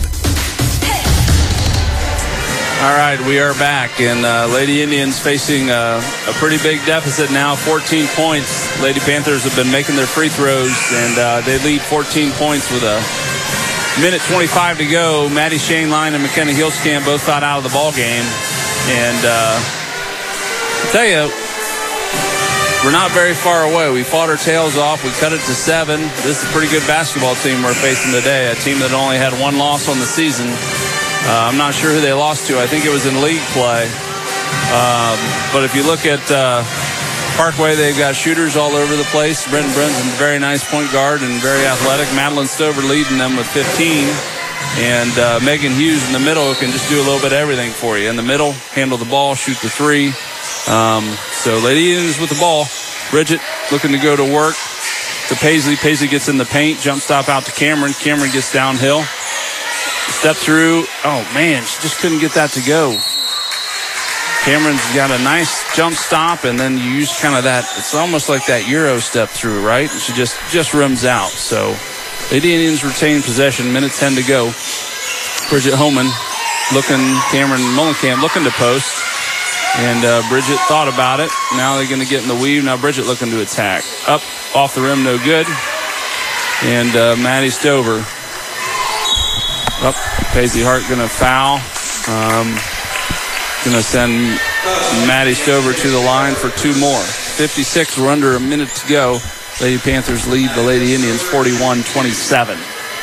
All right, we are back, and Lady Indians facing a pretty big deficit now, 14 points. Lady Panthers have been making their free throws, and they lead 14 points with a minute 25 to go. Maddie Shaneline and McKenna Heelskamp both got out of the ball game, and I'll tell you, we're not very far away. We fought our tails off. We cut it to 7. This is a pretty good basketball team we're facing today, a team that only had one loss on the season. I'm not sure who they lost to. I think it was in league play. But if you look at Parkway, they've got shooters all over the place. Brenton Brunson's a very nice point guard and very athletic. Madeline Stover leading them with 15. And Megan Hughes in the middle can just do a little bit of everything for you. In the middle, handle the ball, shoot the 3. So Lady Indians with the ball. Bridget looking to go to work to Paisley. Paisley gets in the paint. Jump stop out to Cameron. Cameron gets downhill. Step through. Oh, man, she just couldn't get that to go. Cameron's got a nice jump stop, and then you use kind of that. It's almost like that Euro step through, right? And she just rims out. So Lady Indians retain possession. Minute 10 to go. Bridget Homan looking. Cameron Mullenkamp looking to post. And Bridget thought about it. Now they're going to get in the weave. Now Bridget looking to attack. Up, off the rim, no good. And Maddie Stover. Up, Paisley Hart going to foul. Going to send Maddie Stover to the line for 2 more. 56, we're under a minute to go. Lady Panthers lead the Lady Indians 41-27.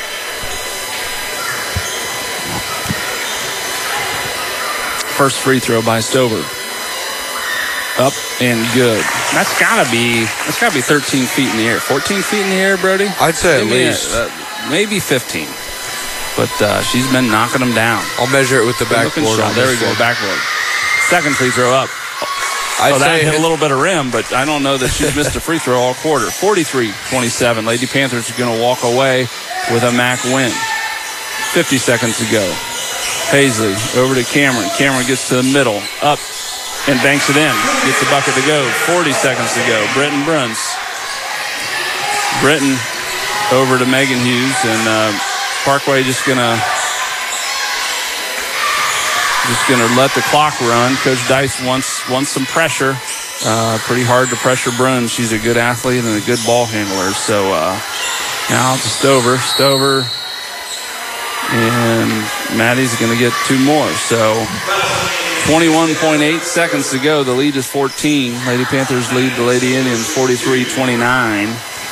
First free throw by Stover. Up and good. That's gotta be 13 feet in the air. 14 feet in the air, Brody? I'd say at least. Maybe 15. But she's been knocking them down. I'll measure it with the backboard. There we go, backboard. Second free throw up. That hit a little bit of rim, but I don't know that she's missed a free throw all quarter. 43-27. Lady Panthers are going to walk away with a MAC win. 50 seconds to go. Paisley over to Cameron. Cameron gets to the middle. Up and banks it in. Gets the bucket to go. 40 seconds to go. Britton Bruns. Britton over to Megan Hughes, and Parkway just going to just going to let the clock run. Coach Dice wants some pressure. Pretty hard to pressure Bruns. She's a good athlete and a good ball handler. So now to Stover. Stover and Maddie's going to get 2 more. So 21.8 seconds to go. The lead is 14. Lady Panthers lead the Lady Indians 43-29.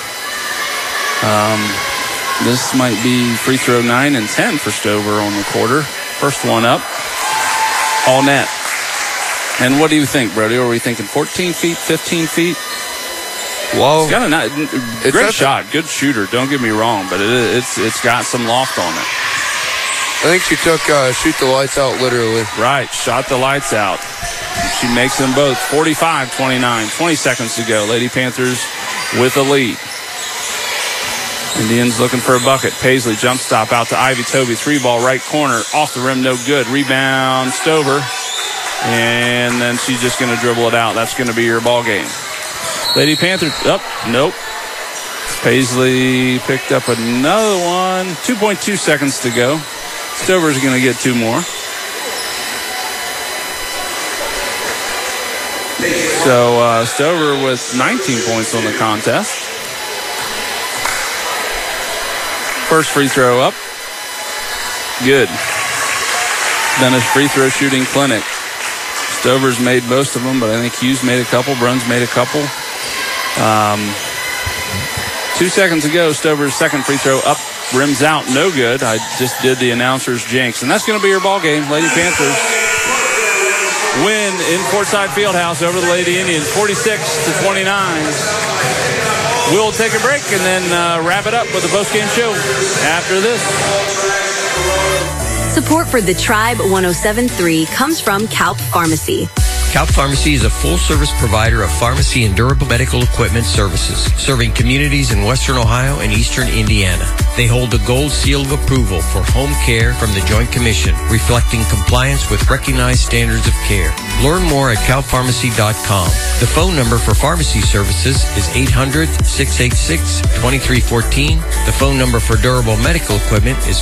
This might be free throw 9 and 10 for Stover on the quarter. First one up. All net. And what do you think, Brody? Are we thinking 14 feet, 15 feet? Well, it's got a great shot. Good shooter. Don't get me wrong, but it's got some loft on it. I think she took shoot the lights out literally. Right. Shot the lights out. She makes them both. 45-29. 20 seconds to go. Lady Panthers with a lead. Indians looking for a bucket. Paisley jump stop out to Ivy Toby. 3-ball right corner. Off the rim, no good. Rebound, Stover. And then she's just going to dribble it out. That's going to be your ball game. Lady Panthers, nope. Paisley picked up another one. 2.2 seconds to go. Stover's going to get 2 more. So Stover with 19 points on the contest. First free throw up. Good. Then a free throw shooting clinic. Stover's made most of them, but I think Hughes made a couple. Bruns made a couple. 2 seconds ago, Stover's second free throw up, rims out, no good. I just did the announcer's jinx. And that's going to be your ball game. Lady Panthers win in Portside Fieldhouse over the Lady Indians, 46-29. We'll take a break and then wrap it up with the postgame show after this. Support for the Tribe 107.3 comes from Calp Pharmacy. Calp Pharmacy is a full-service provider of pharmacy and durable medical equipment services, serving communities in Western Ohio and Eastern Indiana. They hold the gold seal of approval for home care from the Joint Commission, reflecting compliance with recognized standards of care. Learn more at calpharmacy.com. The phone number for pharmacy services is 800-686-2314. The phone number for durable medical equipment is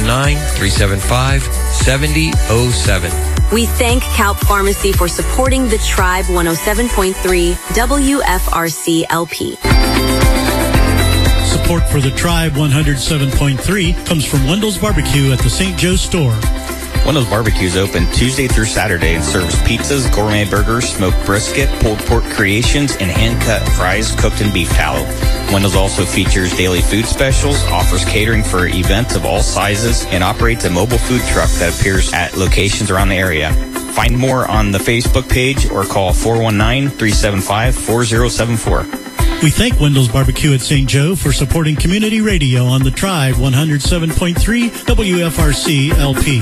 419-375-7007. We thank Calp Pharmacy for supporting the Tribe 107.3 WFRC LP. Support for the Tribe 107.3 comes from Wendell's Barbecue at the St. Joe store. Wendell's Barbecue is open Tuesday through Saturday and serves pizzas, gourmet burgers, smoked brisket, pulled pork creations, and hand-cut fries cooked in beef tallow. Wendell's also features daily food specials, offers catering for events of all sizes, and operates a mobile food truck that appears at locations around the area. Find more on the Facebook page or call 419-375-4074. We thank Wendell's Barbecue at St. Joe for supporting community radio on the Tribe 107.3 WFRC LP.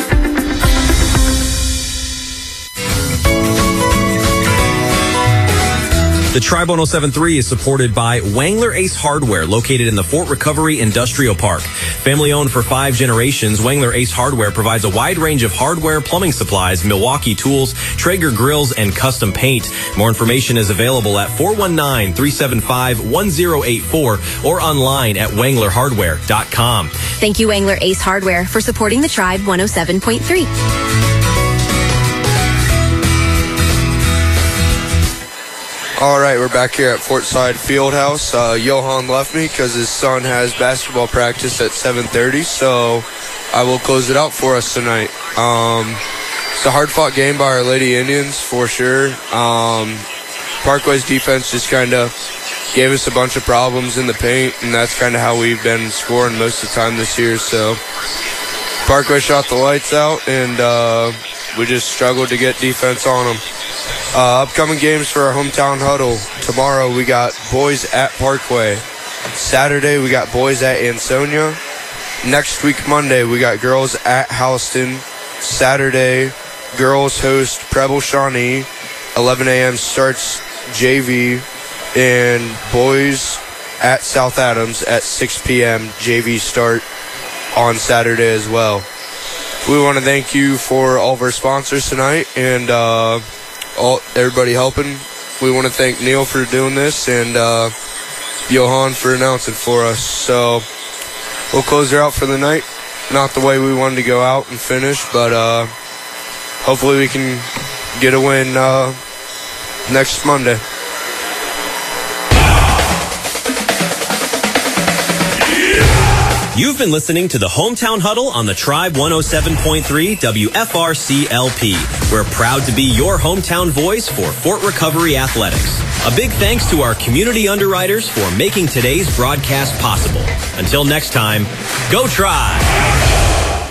The Tribe 107.3 is supported by Wangler Ace Hardware, located in the Fort Recovery Industrial Park. Family owned for 5 generations, Wangler Ace Hardware provides a wide range of hardware, plumbing supplies, Milwaukee tools, Traeger grills, and custom paint. More information is available at 419-375-1084 or online at wanglerhardware.com. Thank you, Wangler Ace Hardware, for supporting the Tribe 107.3. All right, we're back here at Portside Fieldhouse. Johan left me because his son has basketball practice at 7:30, so I will close it out for us tonight. It's a hard-fought game by our Lady Indians, for sure. Parkway's defense just kind of gave us a bunch of problems in the paint, and that's kind of how we've been scoring most of the time this year. So Parkway shot the lights out, and we just struggled to get defense on them. Upcoming games for our hometown huddle. Tomorrow we got boys at Parkway. Saturday we got boys at Ansonia. Next week, Monday, we got girls at Houston. Saturday, girls host Preble Shawnee. 11 a.m. starts JV. And boys at South Adams at 6 p.m. JV start on Saturday as well. We want to thank you for all of our sponsors tonight and everybody helping. We want to thank Neil for doing this and Johan for announcing for us. So we'll close her out for the night. Not the way we wanted to go out and finish, but hopefully we can get a win next Monday. You've been listening to the Hometown Huddle on the Tribe 107.3 WFRC LP. We're proud to be your hometown voice for Fort Recovery Athletics. A big thanks to our community underwriters for making today's broadcast possible. Until next time, go Tribe!